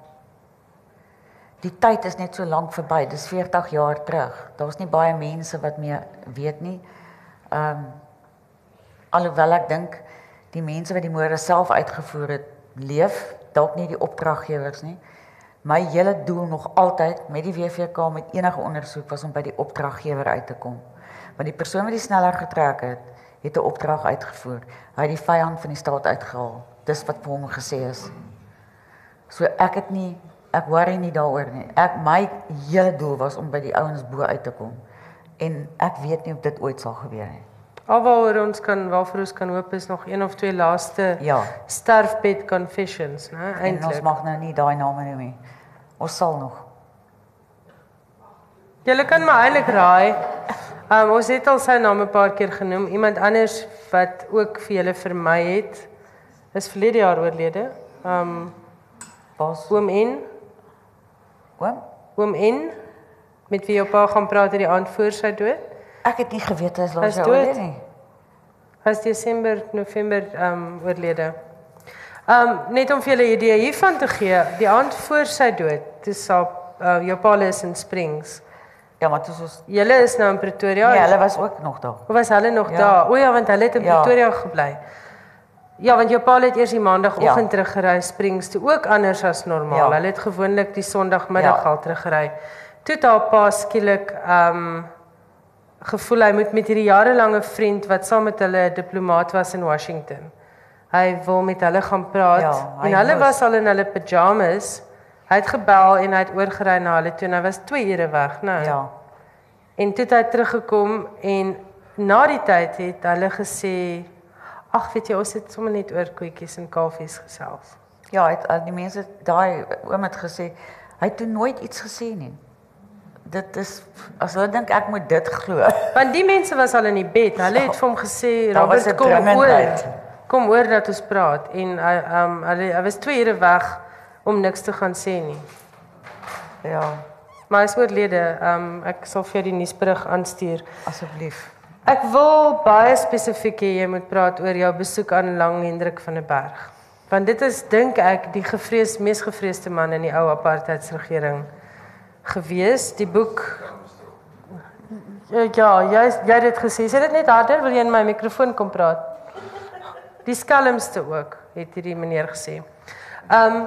die tyd is net so lank verby. Dis veertig jaar terug. Daar's nie baie mense wat meer weet nie. Ehm um, alhoewel ek dink die mense wat die moorde self uitgevoer het, leef, dalk nie die opdraggewers nie. My hele doel nog altyd met die W V K met enige ondersoek was om by die opdraggewer uit te kom. Want die persoon wat die sneller getrek het, het 'n opdrag uitgevoer. Hy het die vyand van die staat uitgehaal. Dis wat vir hom gesê is. So ek het nie ek worry nie daaroor nie. Ek my hele doel was om by die ouens bo uit te kom. En ek weet nie of dit ooit sal gebeur nie. Alwaar ons kan waarvoor ons kan hoop is nog een of twee laaste ja. sterfbed confessions, né? Eintlik. En ons mag nou nie daai name noem nie. Ons sal nog. Julle kan maar eintlik raai. Um, ons het al sy naam 'n paar keer genoem. Iemand anders wat ook vir julle vermy het, is verlede jaar oorlede. Um, Bos. Oom N. Oom? Oom N, met wie jou pa gaan praat die aand voor sy dood. Ek het nie geweet hy is Hy langs is jou dood. oorlede nie. Hy is Desember, November um, oorlede. Um, net om vir julle 'n idee hiervan te gee, die aand voor sy dood, toe sa uh, jou pa is in Springs. Ja, maar toe soos Julle is nou in Pretoria. ja, hulle was ook nog daar. Of was hulle nog Ja. daar? O ja, want hulle het in Ja. Pretoria gebly. Ja, want jou pa het eers die maandagooggend Ja. teruggery Springs toe, ook anders as normaal. Ja. Hulle het gewoonlik die Sondagmiddag Ja. al teruggery. Toe het haar pa skielik um gevoel hy moet met hierdie jarelange vriend wat saam met hulle 'n diplomaat was in Washington. Hy wil met hulle gaan praat Ja, hy en hulle moes. was al in hulle pyjamas. Hy het gebel en hy het oorgery na hulle toe en hy was twee ure weg, né? Ja. En toe het hy teruggekom en na die tyd het hulle gesê, ag weet jy, ons het sommer net oor koetjies en kalfies gesels. Ja, het, al die mense daai oom het gesê, hy het toe nooit iets gesê nie. Dit is as hulle dink ek moet dit glo. Want die mense was al in die bed. Hulle het vir hom gesê, Daar was Robert, 'n kom oor. dringendheid. Kom oor dat ons praat en hy um hulle hy was twee ure weg om niks te gaan sê nie. Ja, Maar hy is oorlede. Um ek sal vir jou die nuusberig aanstuur. asseblief. Ek wil baie spesifiek hê jy moet praat oor jou besoek aan Lang Hendrik van der Berg. Want dit is dink ek die gevrees mees gevreesde man in die ou apartheidsregering gewees. Die boek Ja, jy jy het dit gesê. Sê dit net harder, wil jy in my mikrofoon kom praat? Die skelmste ook, het hierdie meneer gesê. Um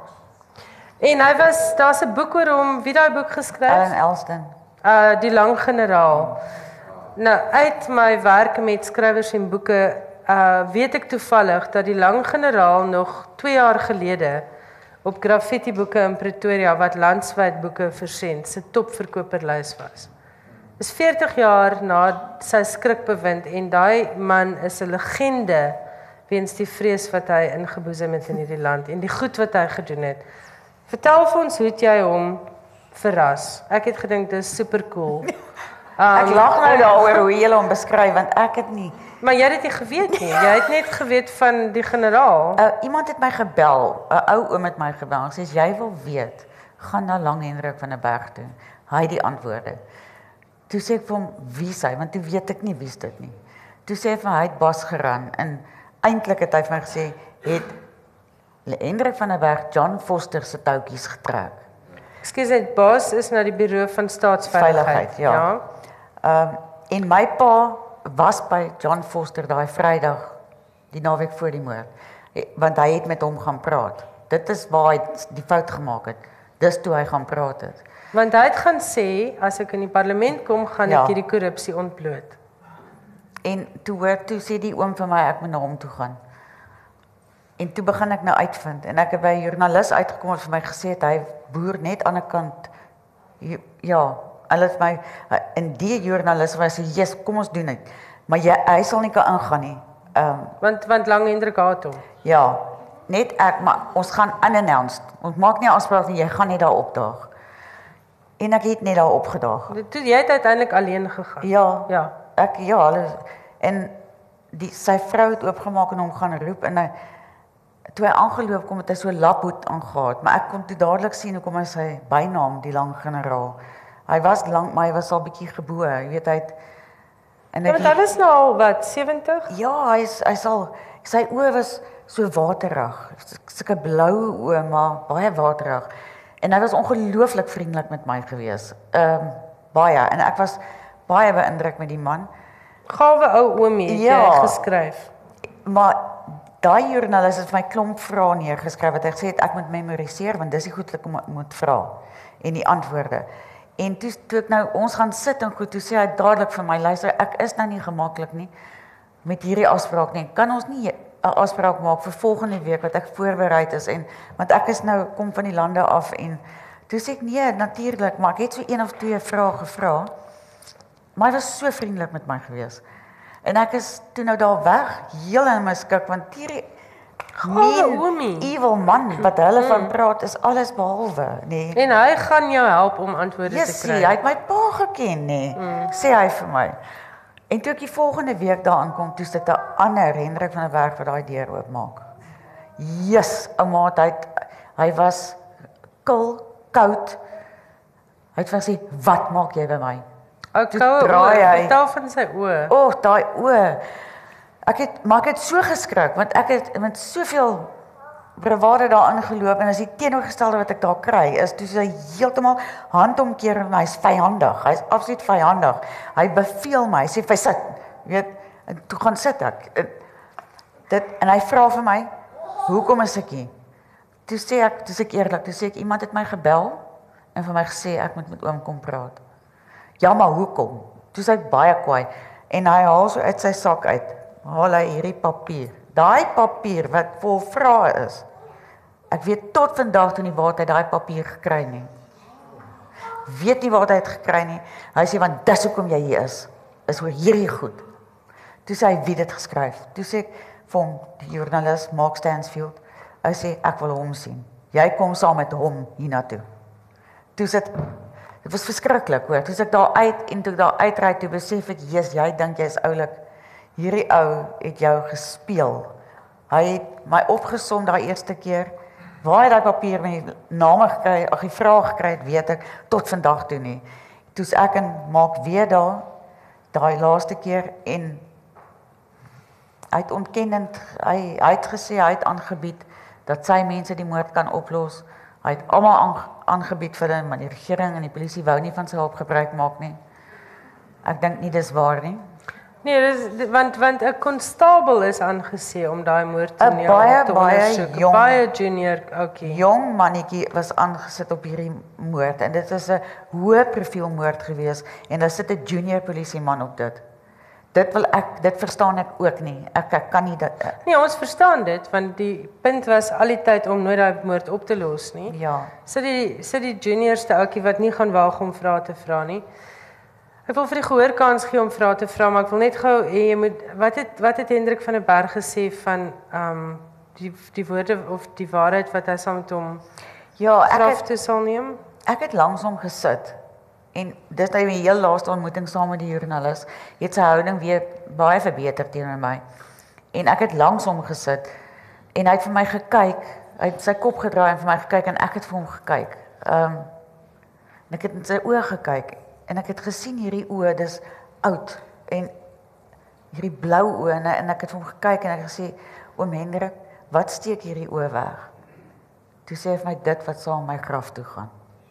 en hy was daar's 'n boek oor hom, wie daai boek geskryf? Ellen Elston. Uh die lang generaal. Nou uit my werk met skrywers en boeke uh weet ek toevallig dat die lang generaal nog twee jaar gelede op graffiti boeke in Pretoria wat landwyd boeke versend se topverkoperlys was. Is veertig jaar na sy skrikbewind en daai man is 'n legende weens die vrees wat hy ingeboesem het in hierdie land en die goed wat hy gedoen het. Vertel vir ons hoe het jy hom verras? Ek het gedink dis super cool. Um, Ek lag nou daaroor hoe jy hom beskryf want ek het nie. Maar jy het dit nie geweet nie. Jy het net geweet van die generaal. Uh, iemand het my gebel, 'n ou oom het my gebel en sê as jy wil weet, gaan na Lang Hendrik van der Berg toe. Hy het die antwoorde. Toe sê ek vir hom, wie is hy? Want toe weet ek nie wie is dit nie. Toe sê hy vir my, hy het bas geran en eintlik het hy vir my gesê, het Hendrik van der Berg John Foster se touwtjies getrek. Ekskuus, net Bas is na die Bureau van Staatsveiligheid. Veiligheid, ja. Ehm um, en my pa was by John Foster daai Vrydag, die naweek voor die moord, want hy het met hom gaan praat. Dit is waar hy die fout gemaak het. Dis toe hy gaan praat het. Want hy het gaan sê as ek in die parlement kom, gaan Ja. ek hierdie korrupsie ontbloot. En toe hoor toe sê die oom vir my ek moet na hom toe gaan. En toe begin ek nou uitvind en ek het by 'n joernalis uitgekom wat vir my gesê het hy boer net aan 'n kant. Ja, hulle het my en die joernalis was sê, "Jesus, kom ons doen dit." Maar jy hy sal nie kan ingaan nie. Ehm um, Want want Lang Hendrik haat hom. ja, net ek maar ons gaan unannounced. Ons maak nie 'n afspraak nie, jy gaan net daar opdaag. En ek het net daar opgedaag. Toe jy het uiteindelik alleen gegaan. Ja. Ja. Ek ja, hulle en die sy vrou het oopgemaak en hom gaan roep en hy toe hy aangeloop kom het hy so laphoed aangetree, maar ek kon toe dadelik sien hoekom hy sy bynaam die lang generaal. Hy was lank, maar hy was al bietjie gebo, jy weet hy het en Ja, ek, want hy was nou al wat sewentig? ja, hy is hy sal sy oë was so waterig, sulke blou oë maar baie waterig. En hy was ongelooflik vriendelik met my gewees. Ehm um, baie en ek was baie beïndruk met die man. Gawe ou oomie het Ja. jy geskryf. Maar daai joernalis het vir my klomp vrae neergeskryf wat hy gesê het ek moet memoriseer want dis die goed wat ek moet, moet vra en die antwoorde. En toe toe ek nou ons gaan sit en goed, toe sê hy dadelik vir my luister, ek is nou nie gemaklik nie met hierdie afspraak nie. Kan ons nie 'n afspraak maak vir volgende week wat ek voorberei is en want ek is nou kom van die lande af en toe sê ek nee, natuurlik, maar ek het so een of twee vrae gevra. Maar hy was so vriendelik met my gewees. En ek is toe nou daar weg, heel in my skik want hierdie Gawe oomie. evil man wat hulle mm. van praat is alles behalwe, nee. En hy gaan jou help om antwoorde yes, te kry. Hy het my pa geken, nee. Mm. Sê hy vir my. En toe ek die volgende week daar aankom, toe sit 'n ander Hendrik van der Berg wat daai deur oopmaak. Yes, ouma, hy hy was kil, koud. Hy het gesê, "Wat maak jy by my?" Ou koue oë, vertel van sy oë. O, oh, daai oë. Ek het maar ek het so geskrik want ek het met soveel bravade daarin geloop en as die teenoorgestelde wat ek daar kry is toe hy heeltemal handomkeer en hy's vyandig. Hy's absoluut vyandig. Hy beveel my, hy sê vir sit, weet, en toe gaan sit ek. En, dit en hy vra vir my, "Hoekom is ek hier?" Toe sê ek, toe sê ek eerlik, toe sê ek iemand het my gebel en vir my gesê ek moet met oom kom praat. Ja, maar hoekom? Toe sê hy baie kwaai en hy haal so uit sy sak uit. Haal hy hierdie papier. Daai papier wat vol vrae is. Ek weet tot vandag toe nie waar hy daai papier gekry nie. Weet nie waar hy dit gekry nie. Hy sê want dis hoekom jy hier is. Is oor hierdie goed. Toe sê hy wie dit geskryf. Toe sê ek vir hom die joernalis Mark Stansfield. Hy sê ek wil hom sien. Jy kom saam met hom hiernatoe. Toe sit dit was verskriklik hoor. Toe ek daar uit en toe ek daar uitry toe besef ek, "Jesus, jy dink jy's oulik. Hierdie ou het jou gespeel." Hy het my opgesom daai eerste keer. Waar hy daai papier met die name gekry, ag die vrae gekry het, weet ek tot vandag toe nie. Toe's ek en maak weer daar daai laaste keer en hy het ontkennend, hy, hy het gesê hy het aangebied dat sy mense die moord kan oplos. Hy het almal aangebied vir hulle, maar die regering en die polisie wou nie van sy hulp gebruik maak nie. Ek dink nie dis waar nie. Nee, dis want want 'n konstabel is aangesê om daai moord te neem. Baie te baie jong, baie junior, okay. Jong mannetjie was aangesit op hierdie moord en dit is 'n hoë profiel moord gewees en daar sit 'n junior polisieman op dit. Dit wil ek, dit verstaan ek ook nie. Ek, ek kan nie dit. Nee, ons verstaan dit want die punt was al die tyd om nooit daai moord op te los nie. Ja. Sit die sit die juniorste ouetjie wat nie gaan waag om vrae te vra nie. Ek wil vir die gehoor kans gee om vrae te vra, maar ek wil net gou hê jy moet wat het wat het Hendrik van der Berg gesê van ehm um, die die woorde of die waarheid wat hy saam met hom ja, ek straf het, te sal neem? Ek het langs hom gesit. En dis nou die heel laaste ontmoeting saam met die joernalis. Het sy houding weer baie verbeter teenoor my. En ek het langs hom gesit en hy het vir my gekyk. Hy het sy kop gedraai en vir my gekyk en ek het vir hom gekyk. Ehm um, en ek het in sy oë gekyk en ek het gesien hierdie oë, dis oud en hierdie blou oë en, en ek het vir hom gekyk en ek het gesê, "Oom Hendrik, wat steek hierdie oë weg?" Toe sê hy vir my dit wat saam my graf toe gaan.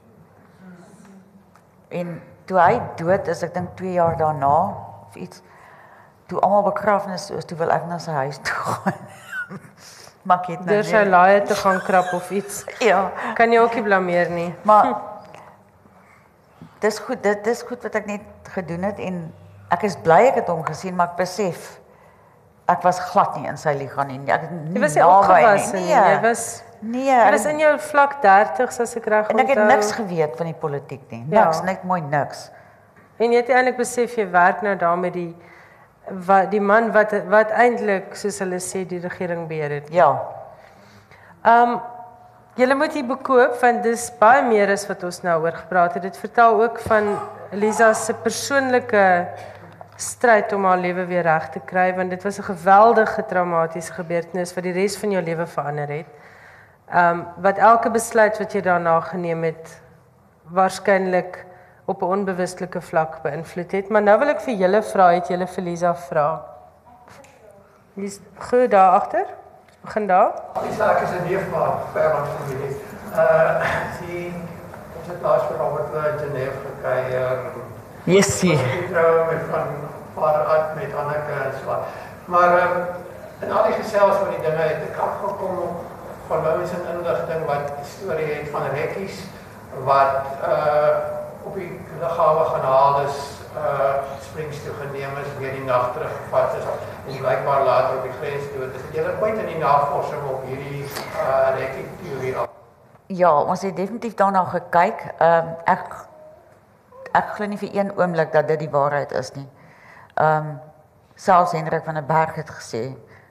En toe hy dood is, ek dink twee jaar daarna of iets, toe almal begrafnis is, toe wil ek na sy huis toe gaan. Maar ek het nou deur sy laaie te gaan krap of iets. Ja. Kan jy ook nie blameer nie. Maar hm. dis goed, dit is goed wat ek net gedoen het en ek is bly ek het hom gesien, maar ek besef ek was glad nie in sy liga nie. Ek het nie jy was nie opgewasse nie. Nee. Jy was Nee, jy was in jou vlak dertig as ek reg onthou. En ek het niks geweet van die politiek nie. Niks, ja. Net mooi niks. En jy het eintlik besef jy werk nou daar met die wat die man wat wat eintlik soos hulle sê die regering beheer het. Ja. Ehm um, julle moet hier bekoop want dis baie meer as wat ons nou oor gepraat het. Dit vertel ook van Lisa se persoonlike stryd om haar lewe weer reg te kry want dit was 'n geweldige traumatiese gebeurtenis wat die res van jou lewe verander het. Ehm um, wat elke besluit wat jy daarna geneem het waarskynlik op 'n onbewustelike vlak beïnvloed het. Maar nou wil ek vir julle vra, het julle vir Lisa vra. Dis goed daar agter. Begin daar. Lisa ek is 'n neef maar ver langs familie. Uh sy ons het laas vir Robert in Genève gekry. Jessie. Die troue met van vader uit met Anneke en so. Maar um, in al die gesels van die dinge het ek afgekom van mense in inligting wat die storie het van rekkies wat uh op die lughawe gaan haal is, uh Springs toe geneem is, weer die nag teruggevat is en blykbaar later op die grens toe. Dis het julle ooit in die navorsing op hierdie uh rekkie teorie af? Ja, ons het definitief daarna gekyk. Ehm um, ek ek glo nie vir een oomblik dat dit die waarheid is nie. Ehm um, selfs Hendrik van der Berg het gesê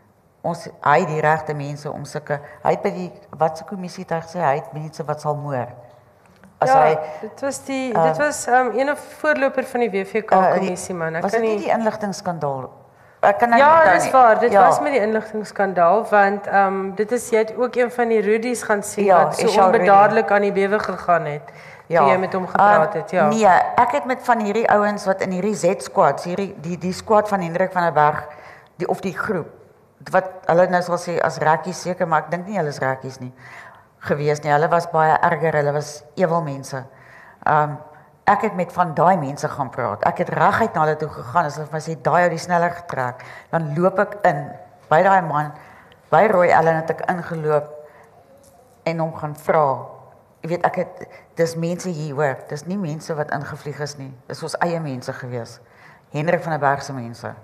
ons hy het die regte mense om sulke hy het by die wat se kommissie het hy gesê hy het mense wat sal moer. As ja, hy dit was die uh, dit was um, een of voorloper van die W V K kommissie man. Ek was kan dit nie nie die inligtingskandaal? Ek kan nou Ja, nie dis waar. Dit ja. was met die inligtingskandaal want ehm um, dit is jy het ook een van die Rudies gaan sien Ja, wat so Esau Rudy. onbedaarlik aan die bewe gegaan het. Ja. Toe jy met hom gepraat het, ja. Uh, nee, ek het met van hierdie ouens wat in hierdie Z-squad, hierdie die die squad van Hendrik van der Berg, die of die groep wat hulle nou sal sê as rekkies seker, maar ek dink nie hulle is rekkies nie gewees nie. Hulle was baie erger, hulle was ewel mense. Um ek het met van daai mense gaan praat. Ek het reguit na hulle toe gegaan, as hulle vir my sê daai ou die sneller getrek, dan loop ek in by daai man, by Roy Allen het ek ingeloop en hom gaan vra. Jy weet ek het dis mense hier hoor, dis nie mense wat ingevlieg is nie. Dis ons eie mense gewees. Hendrik van der Berg se mense.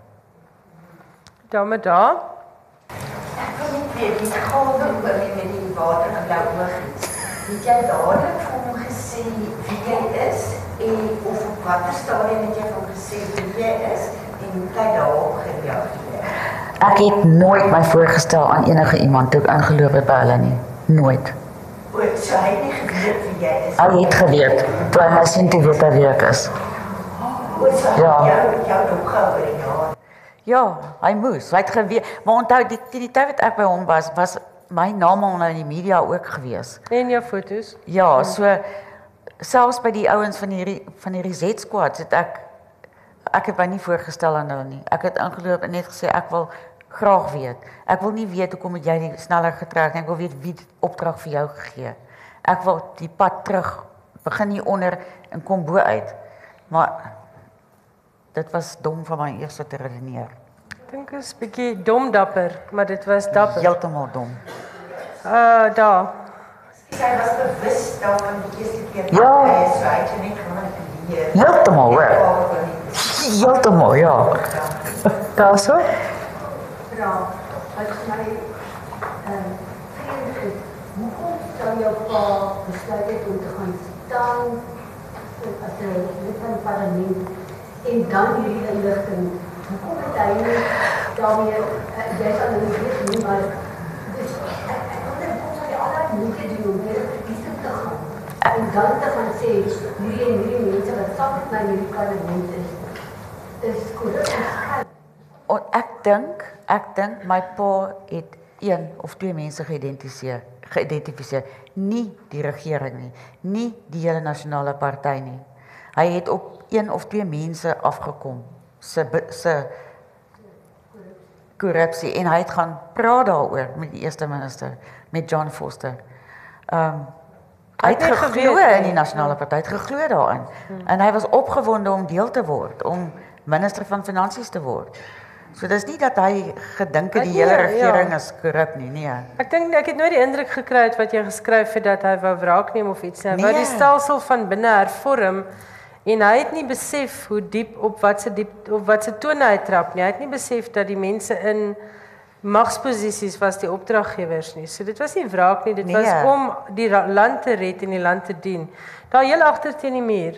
Damme daar. Ek wil net weet, die gade oor met die water en blou oog. Het jy dadelik vir hom gesê wie jy is en of op watter stadium het jy vir hom gesê wie jy is en hoe jy daarop gereageer? Ek het nooit my voorgestel aan enige iemand toe ek ingeloop het by hulle nie. Nooit. O, so hy het nie geweet wie jy is. Hy het geweet, toe hy my sien toe weet hy wie ek is. O, so hy Ja. jou, jou dopgehou oor die jaar. Ja, hy moes, hy het geweet, maar onthou die die, die tyd wat ek by hom was, was my naam al in die media ook gewees. En jou foto's. Ja, so selfs by die ouens van hierdie van hierdie Z-squad het ek ek het my nie voorgestel aan hulle nie. Ek het ingeloop en net gesê ek wil graag weet. Ek wil nie weet hoekom het jy die sneller getrek nie. Ek wil weet wie die opdrag vir jou gegee. Ek wil die pad terug begin hier onder en kom bo uit. Maar dit was dom van my eers te redeneer. Ek dink dit is bietjie dom dapper, maar dit was dapper. Heeltemal dom. Uh daar. Sy was bewus daarvan die eerste keer Ja. hy is, so hy het jou net gemanipuleer. Heeltemal hoor. Heeltemal, ja. Daar so. Vra, wat vir my ehm vreemd is, hoekom sou jou pa besluit het om te gaan staan as 'n lid van die parlement en dan hierdie inligting? Hoekom het hy nie daarmee, uh, jy sal nou nie weet nie, maar dus ek ek wonder hoekom sou jy al daai moeite doen om weer op verkiesing te gaan en dan te gaan sê hierdie en hierdie mense wat saam met my in hierdie parlement is, is korrup en skuld. En ek dink, ek dink my pa het een of twee mense geïdentifiseer, geïdentifiseer, nie die regering nie, nie die hele nasionale party nie. Hy het op een of twee mense afgekom se se korrupsie en hy het gaan praat daaroor met die eerste minister, met John Foster. Ehm um, hy het Hy het geglo geweet, in die nasionale party, hy het geglo daarin. Hmm. En hy was opgewonde om deel te word, om minister van finansies te word. So dis nie dat hy gedink het die Ek hele nie, regering ja. is korrup nie, nee. Ek dink ek het nooit die indruk gekry het wat jy geskryf het dat hy wou wraak neem of iets nie. Hy wou Nee. die stelsel van binne hervorm en hy het nie besef hoe diep op wat se diep op wat se tone hy trap nie. Hy het nie besef dat die mense in magsposisies was die opdraggewers nie. So dit was nie wraak nie, dit Nee. was om die ra- land te red en die land te dien. Daar heel agter teen die muur.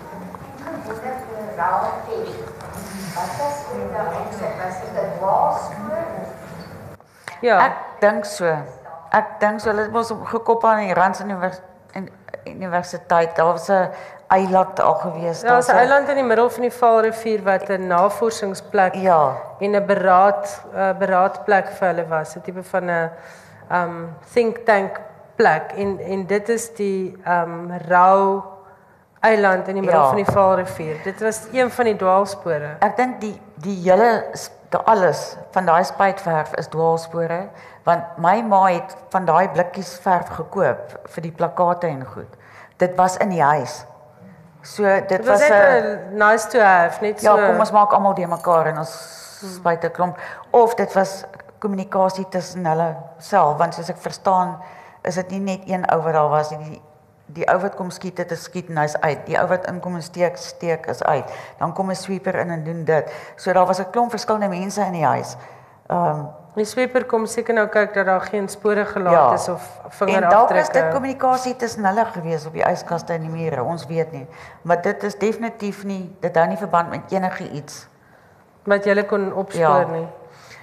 Ja. Ek dink so. Ek dink so, hulle het mos gekoppel aan die Rand Univers en Universiteit. Daar was 'n eiland al gewees. Daar was 'n Daar's 'n- eiland in die middel van die Vaalrivier wat 'n navorsingsplek Ja. en 'n beraad uh, beraadplek vir hulle was, 'n tipe van 'n um think tank plek en en dit is die um Rau eiland in die middel Ja. van die Vaalrivier. Dit was een van die dwaalspore. Ek dink die die hele s- die alles van daai spuitverf is dwaalspore, want my ma het van daai blikkies verf gekoop vir die plakkate en goed. Dit was in die huis. So dit Dit was was net 'n 'n nice to have, net so. ja, kom ons maak almal die mekaar en ons spuit 'n klomp of dit was kommunikasie tussen hulle self, want soos ek verstaan is dit nie net een ou wat daar was nie. Die die ou wat kom skiet dit is skiet en hy's uit. Die ou wat inkom en steek steek is uit. Dan kom 'n sweeper in en doen dit. So daar was 'n klomp verskillende mense in die huis. Ehm um, Die sweeper kom seker nou kyk dat daar geen spore gelaat Ja. is of en dalk is vingerafdrukke. dit kommunikasie tussen hulle gewees op die yskaste en die mure. Ons weet nie. Maar dit is definitief nie, dit hou nie verband met enige iets. Wat jy kon opspoor Ja. nie.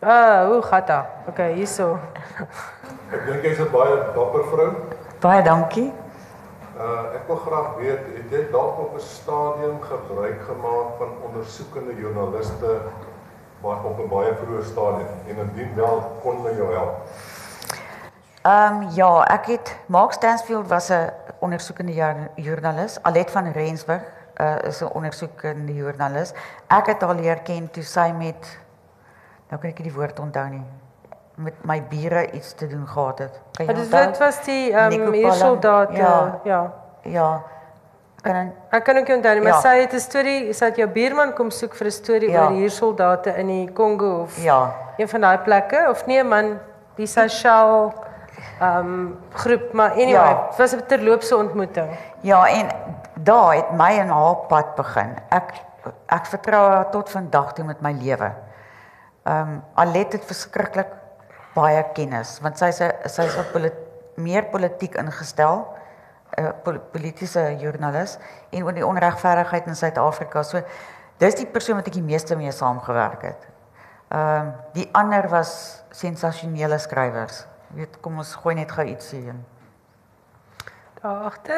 Ah, hoe gaat dat? Okay, hierso. Ek dink jy's 'n baie dapper vrou. Baie dankie. Uh, ek wil graag weet, het jy dalk op 'n stadium gebruik gemaak van ondersoekende joernaliste op 'n baie vroeë stadium en indien wel, kon hulle jou help? Ehm um, ja, ek het Mark Stansfield was 'n ondersoekende joernalis. Alet van Rensburg uh, is 'n ondersoekende joernalis. Ek het haar leer ken toe sy met nou kan ek nie die woord onthou nie. Met my bure iets te doen gehad het. Kan jy Dus onthou? dit was die um, Nico huursoldaat. Palm. Ja. ja. Ja. Kan Ek kan ook nie onthou nie, maar Ja. sy het 'n storie, sy het jou buurman kom soek vir 'n storie Ja. oor huursoldate in die Kongo of Ja. een van daai plekke of nee man, die Seychelles um groep, maar anyway, Ja. dit was 'n terloopse ontmoeting. Ja, en daar het my en haar pad begin. Ek ek vertrou haar tot vandag toe met my lewe. Ehm um, Alet het verskriklik baie kennis want sy sy sy's op polit, meer politiek ingestel, 'n uh, pol, politiese joernalis en oor die onregverdigheid in Suid-Afrika. So dis die persoon wat ek die meeste mee saamgewerk het. Ehm um, die ander was sensasionele skrywers. Jy weet, kom ons gooi net gou iets hierin. Daar agter.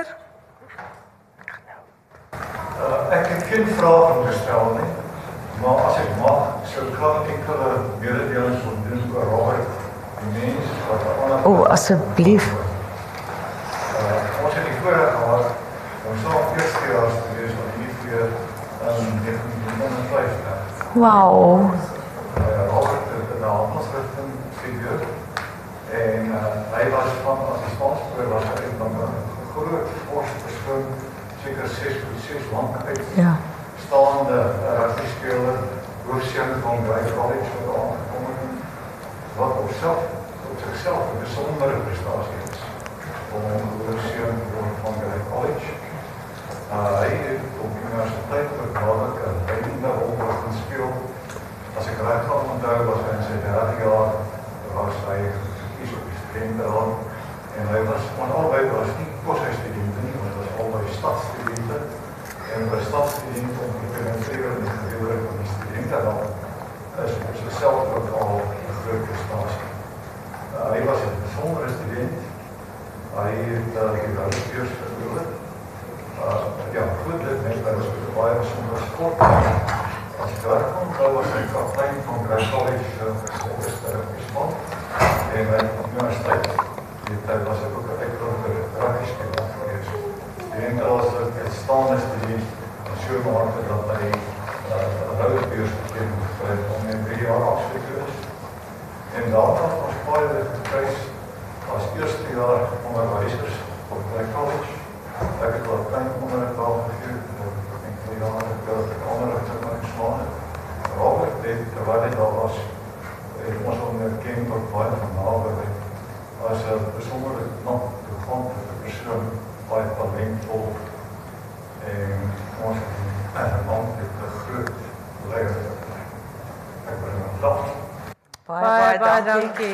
Uh, ek het geen vrae gestel nie, maar as ek mag, sou ek graag enkele mededelings wil doen oor Robert, die mens wat 'n ander... O, oh, asseblief. Uh, ons het die voorreg gehad, om saam eerstejaars te wees van die I V in negentien vyftig. Wow. Uh, Robert het in 'n handelsrigting figuur, en uh, hy was van, as die Spanspoor was hy van 'n groot forspersoon, seker ses voet ses lang uit, Ja. staande uh, rugbyspeler, hoofseun van Grey College wat aangekom het, wat op self, op zichzelf een bijzondere prestatie is, om hoofseun te worden van Grey College. Uh, hy het op de universiteit ook dadelijk een leidende rol gespeeld. Als ik recht kan onthou, was hy in sy derde jaar, was hy gekies op die studentenraad, en hy was, want albei was nie koshuisstudenten nie, want was albei stadsstudenten, en by stadsstudenten om te penetreren in die gedeelte van die studentenraad, is op zichzelf ook al een groot prestatie. Uh, hy was een bijzondere student, hy het uh, die Rouwsbeurs verloor. Uh, ja, goed lid net, hy was ook baie bijzondere sport. As ek daar kom, nou was hy kaptein van Grey College gespan, en by die universiteit. Hy was ook een uitdrukte rugby-speler geweest. Die enkel was het staande student, en so maakte dat hy een Rouwsbeurs gekend gekryg om in drie jaar afsluit is. En daarna het ons baie gekruis as eerste jaar onderwijsers op Grey College. Ek het wat klein onderrig al gegeven, enkele jare het ek onderrig te my geslaan. Robert het, terwijl hy daar was, het ons al herken tot baie van naderheid. As een bijzondere knap, toegankelijke persoon, baie talentvol. En ons het man het een groot leider. Ek bring een dag. Baie Baie baie dankie.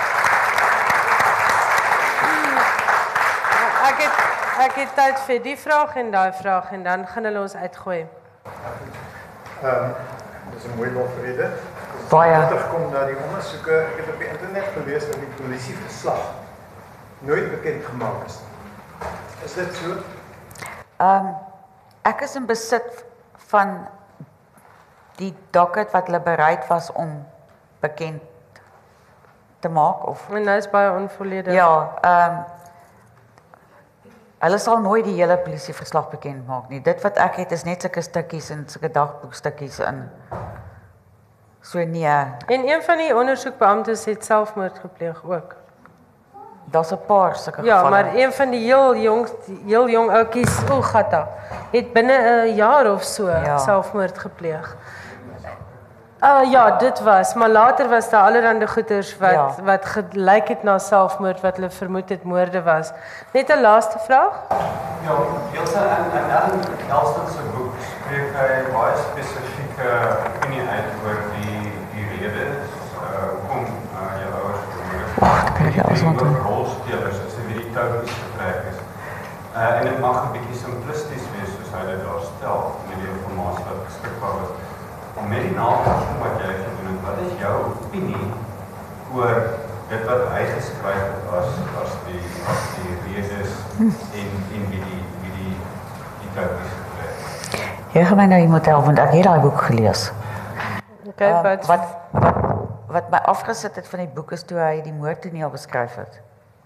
Ek het ek het tyd vir die vraag en daai vraag en dan gaan hulle ons uitgooi. Ehm um, dis 'n mooi lofrede. Baie. Terugkom na die ondersoeke. Ek het op die internet gelees dat die polisieverslag nooit bekend gemaak is. Is dit so? Ehm um, ek is in besit van die docket wat hulle bereid was om bekend te maak of En nou is baie onvolledig. ja, ehm um, hulle sal nooit die hele polisieverslag bekend maak nie. Dit wat ek het is net sulke stukkies en sulke dagboekstukkies in. So nee, En een van die ondersoekbeamptes het selfmoord gepleeg ook. daar's 'n paar sulke Ja, gevalle. maar een van die heel jong heel jong ouetjies, o gatta, het binne 'n jaar of so Ja. selfmoord gepleeg. Uh ja, dit was, maar later was daar allerlei goeters wat Ja. wat gelyk het na selfmoord wat hulle vermoed het moorde was. Net 'n laaste vraag? Ja, Ilse, in, in Ellen Elston se boek spreek hy baie spesifieke opinie uit oor die, die redes, uh, hoekom uh, jou ouers vermoed is. Wag, kry jy alles wat Die rolspelers, as die wie die touwtjies getrek is. Uh, en dit mag 'n bietjie simplisties wees, soos hy dit daar stel, met die informasie wat beskikbaar is. met die navorsing wat jy gedoen het, wat is jou opinie oor dit wat hy geskryf het as as die as die redes en en wie die wie die die teories gekry. Jy gaan my nou iemand help want ek het daai boek gelees. Okay, Uh, wat wat wat wat my afgesit het van die boek is toe hy die moordtoneel beskryf het.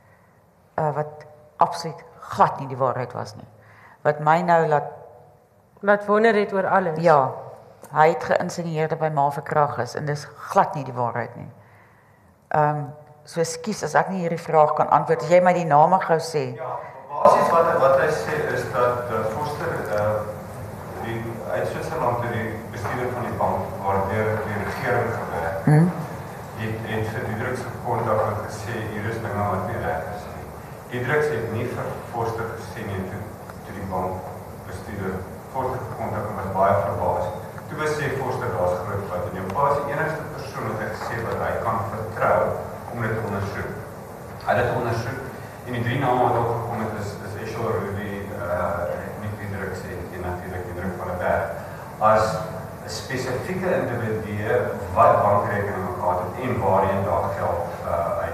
Uh wat absoluut glad nie die waarheid was nie. Wat my nou laat wat wonder het oor alles. ja, hy het geïnsinueer dat by ma verkrag is en dis glad nie die waarheid nie. Ehm um, so ekskuus as ek nie hierdie vraag kan antwoord. As jy my die name gou sê. Ja, basies wat wat hy sê is dat uh, Foster uh, die uit Switserland toe die bestuurder van die bank waardeur die regering gewerk Hmm? het het vir Diedericks gekontak en gesê hier is dinge wat nie reg is nie. Diedericks het nie vir Foster gesê nie toe toe die bank bestuurder Foster gekontak en was baie verbaas. Toe besê Foster daar's groot fout en jou pa is die enigste persoon wat hy gesê wat hy kan vertrou om dit te ondersoek. Hy het dit ondersoek en die drie name wat opgekom het is is Eshel Rudy, uh Nick Diedericks en, en natuurlik Diederik van der Berg as spesifieke individue wat bankrekeninge gehad het en waarheen daar geld uh,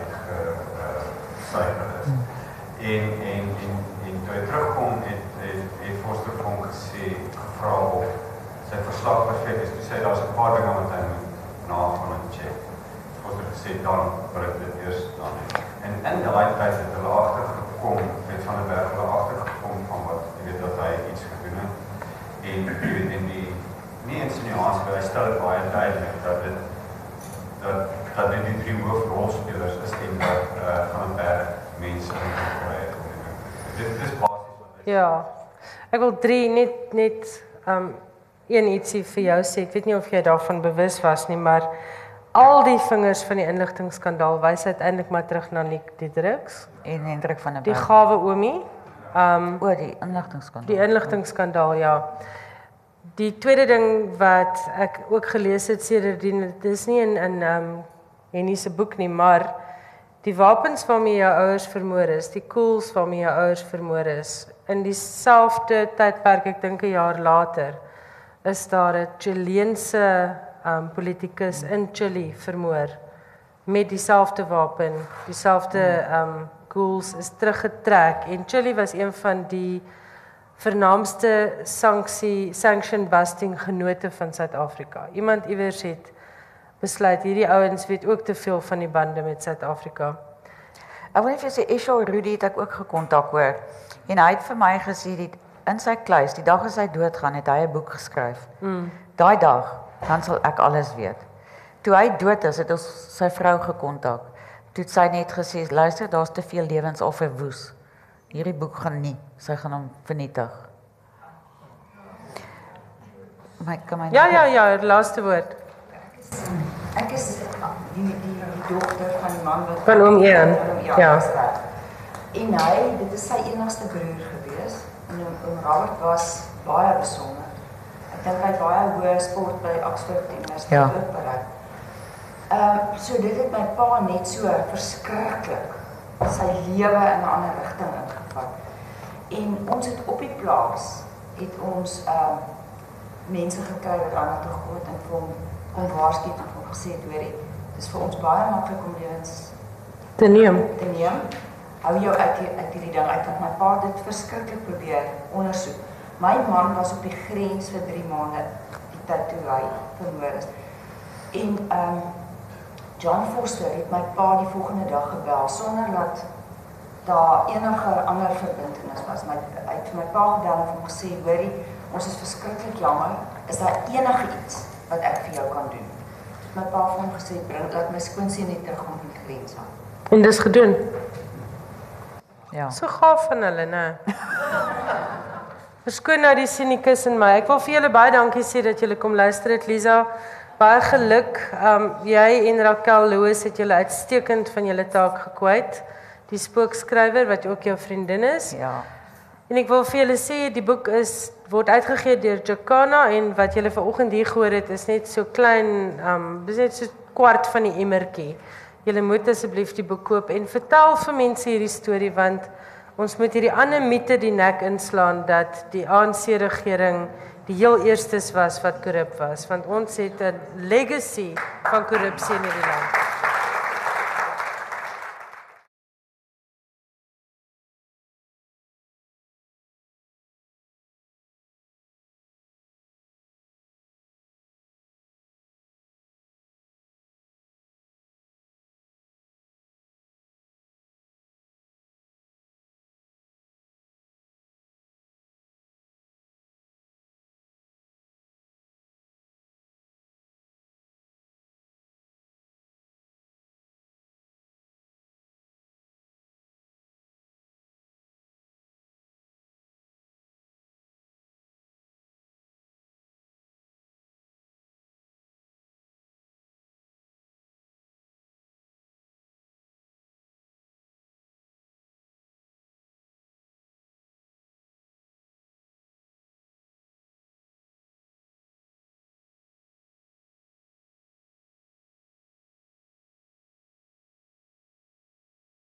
uitgesyfer uh, is. En en en en toe hy terugkom het het, het Foster vir hom gesê gevra of sy verslag perfek is. Toe sê daar's 'n paar dinge wat hy moet nagaan en check. Foster gesê dan wil ek dit eers dan doen. En in daai tyd het hulle agtergekom, het van der Berg hulle agtergekom van wat jy weet dat hy iets gedoen het. En jy weet in die nie insinuasie, maar hy stel dit baie duidelik dat dit dat dat dit die drie hoofrolspelers is en dat uh, van der Berg mense gekry het. Dit is basies wat hy Ja. Ek wil drie net net um een ietsie vir jou sê. Ek weet nie of jy daarvan bewus was nie, maar al die vingers van die inligtingskandaal wys uiteindelik maar terug na Nick Diedericks, En Hendrik van der die Berg. gawe oomie. Um Oor die inligtingskandaal. Die inligtingskandaal, ja. Die tweede ding wat ek ook gelees het sedertdien, dit is nie in in um Henny se boek nie, maar die wapens waarmee jou ouers vermoor is, die koels waarmee jou ouers vermoor is, in dieselfde tydperk, ek dink 'n jaar later, is daar 'n Chileense um politikus in Chili vermoor met dieselfde wapen, dieselfde um koels is teruggetrek en Chili was een van die vernaamste sanksie sanction busting genote van Suid-Afrika. Iemand iewers het besluit hierdie ouens weet ook te veel van die bande met Suid-Afrika. Ek wil net vir sê Eshel Rudy het ek ook gekontak hoor. En hy het vir my gesê die in sy kluis, die dag as hy doodgaan, het hy 'n boek geskryf. Mm. Daai dag, dan sal ek alles weet. Toe hy dood is, het ons sy vrou gekontak. Toe het sy net gesê, luister, daar's te veel lewens al verwoes. Hierdie boek gaan nie, sy gaan hom vernietig. My, kan my Ja, ja, ja, laaste woord. Ek is die, die, die dogter van die man wat Van oom Ian, van oom ja. was daar. En hy, dit is sy enigste broer gewees. En oom, oom Robert was baie besonder. Ek dink hy het baie hoë sport by Oxford Universiteit Ja. ook bereik. Ehm um, so dit het my pa net so verskriklik sy lewe in 'n ander rigting ingevat. En ons het op die plaas het ons ehm um, mense gekry wat aan toe gekom het en vir hom kom waarsku en hom gesê het, hoorie, dis vir ons baie maklik om lewens Te neem. te neem. Hou jou uit die, uit hierdie ding uit, want my pa het dit verskriklik probeer ondersoek. My man was op die grens vir drie maande die tyd toe hy vermoor is. En ehm um, John Foster het my pa die volgende dag gebel sonder dat daar enige ander verbintenis was. My hy het vir my pa gebel en hom gesê, hoorie, ons is verskriklik jammer. Is daar enige iets wat ek vir jou kan doen? My pa het hom gesê, bring laat my skoonseun net terug om die grens aan. En dis gedoen. Ja. So gaaf van hulle, né? Verskoon nou die sinikus in my. Ek wil vir julle baie dankie sê dat julle kom luister het, Lisa. Baie geluk. Um jy en Raquel Louis het julle uitstekend van julle taak gekwyt. Die spookskrywer wat ook jou vriendin is. Ja. En ek wil vir julle sê die boek is word uitgegee deur Jacana en wat julle vanoggend hier gehoor het is net so klein, um dis net so kwart van die emmertjie. Julle moet asseblief die boek koop en vertel vir mense hierdie storie want ons moet hierdie ander mite die nek inslaan dat die A N C-regering die heel eerstes was wat korrup was, want ons het 'n legacy van korrupsie in hierdie land.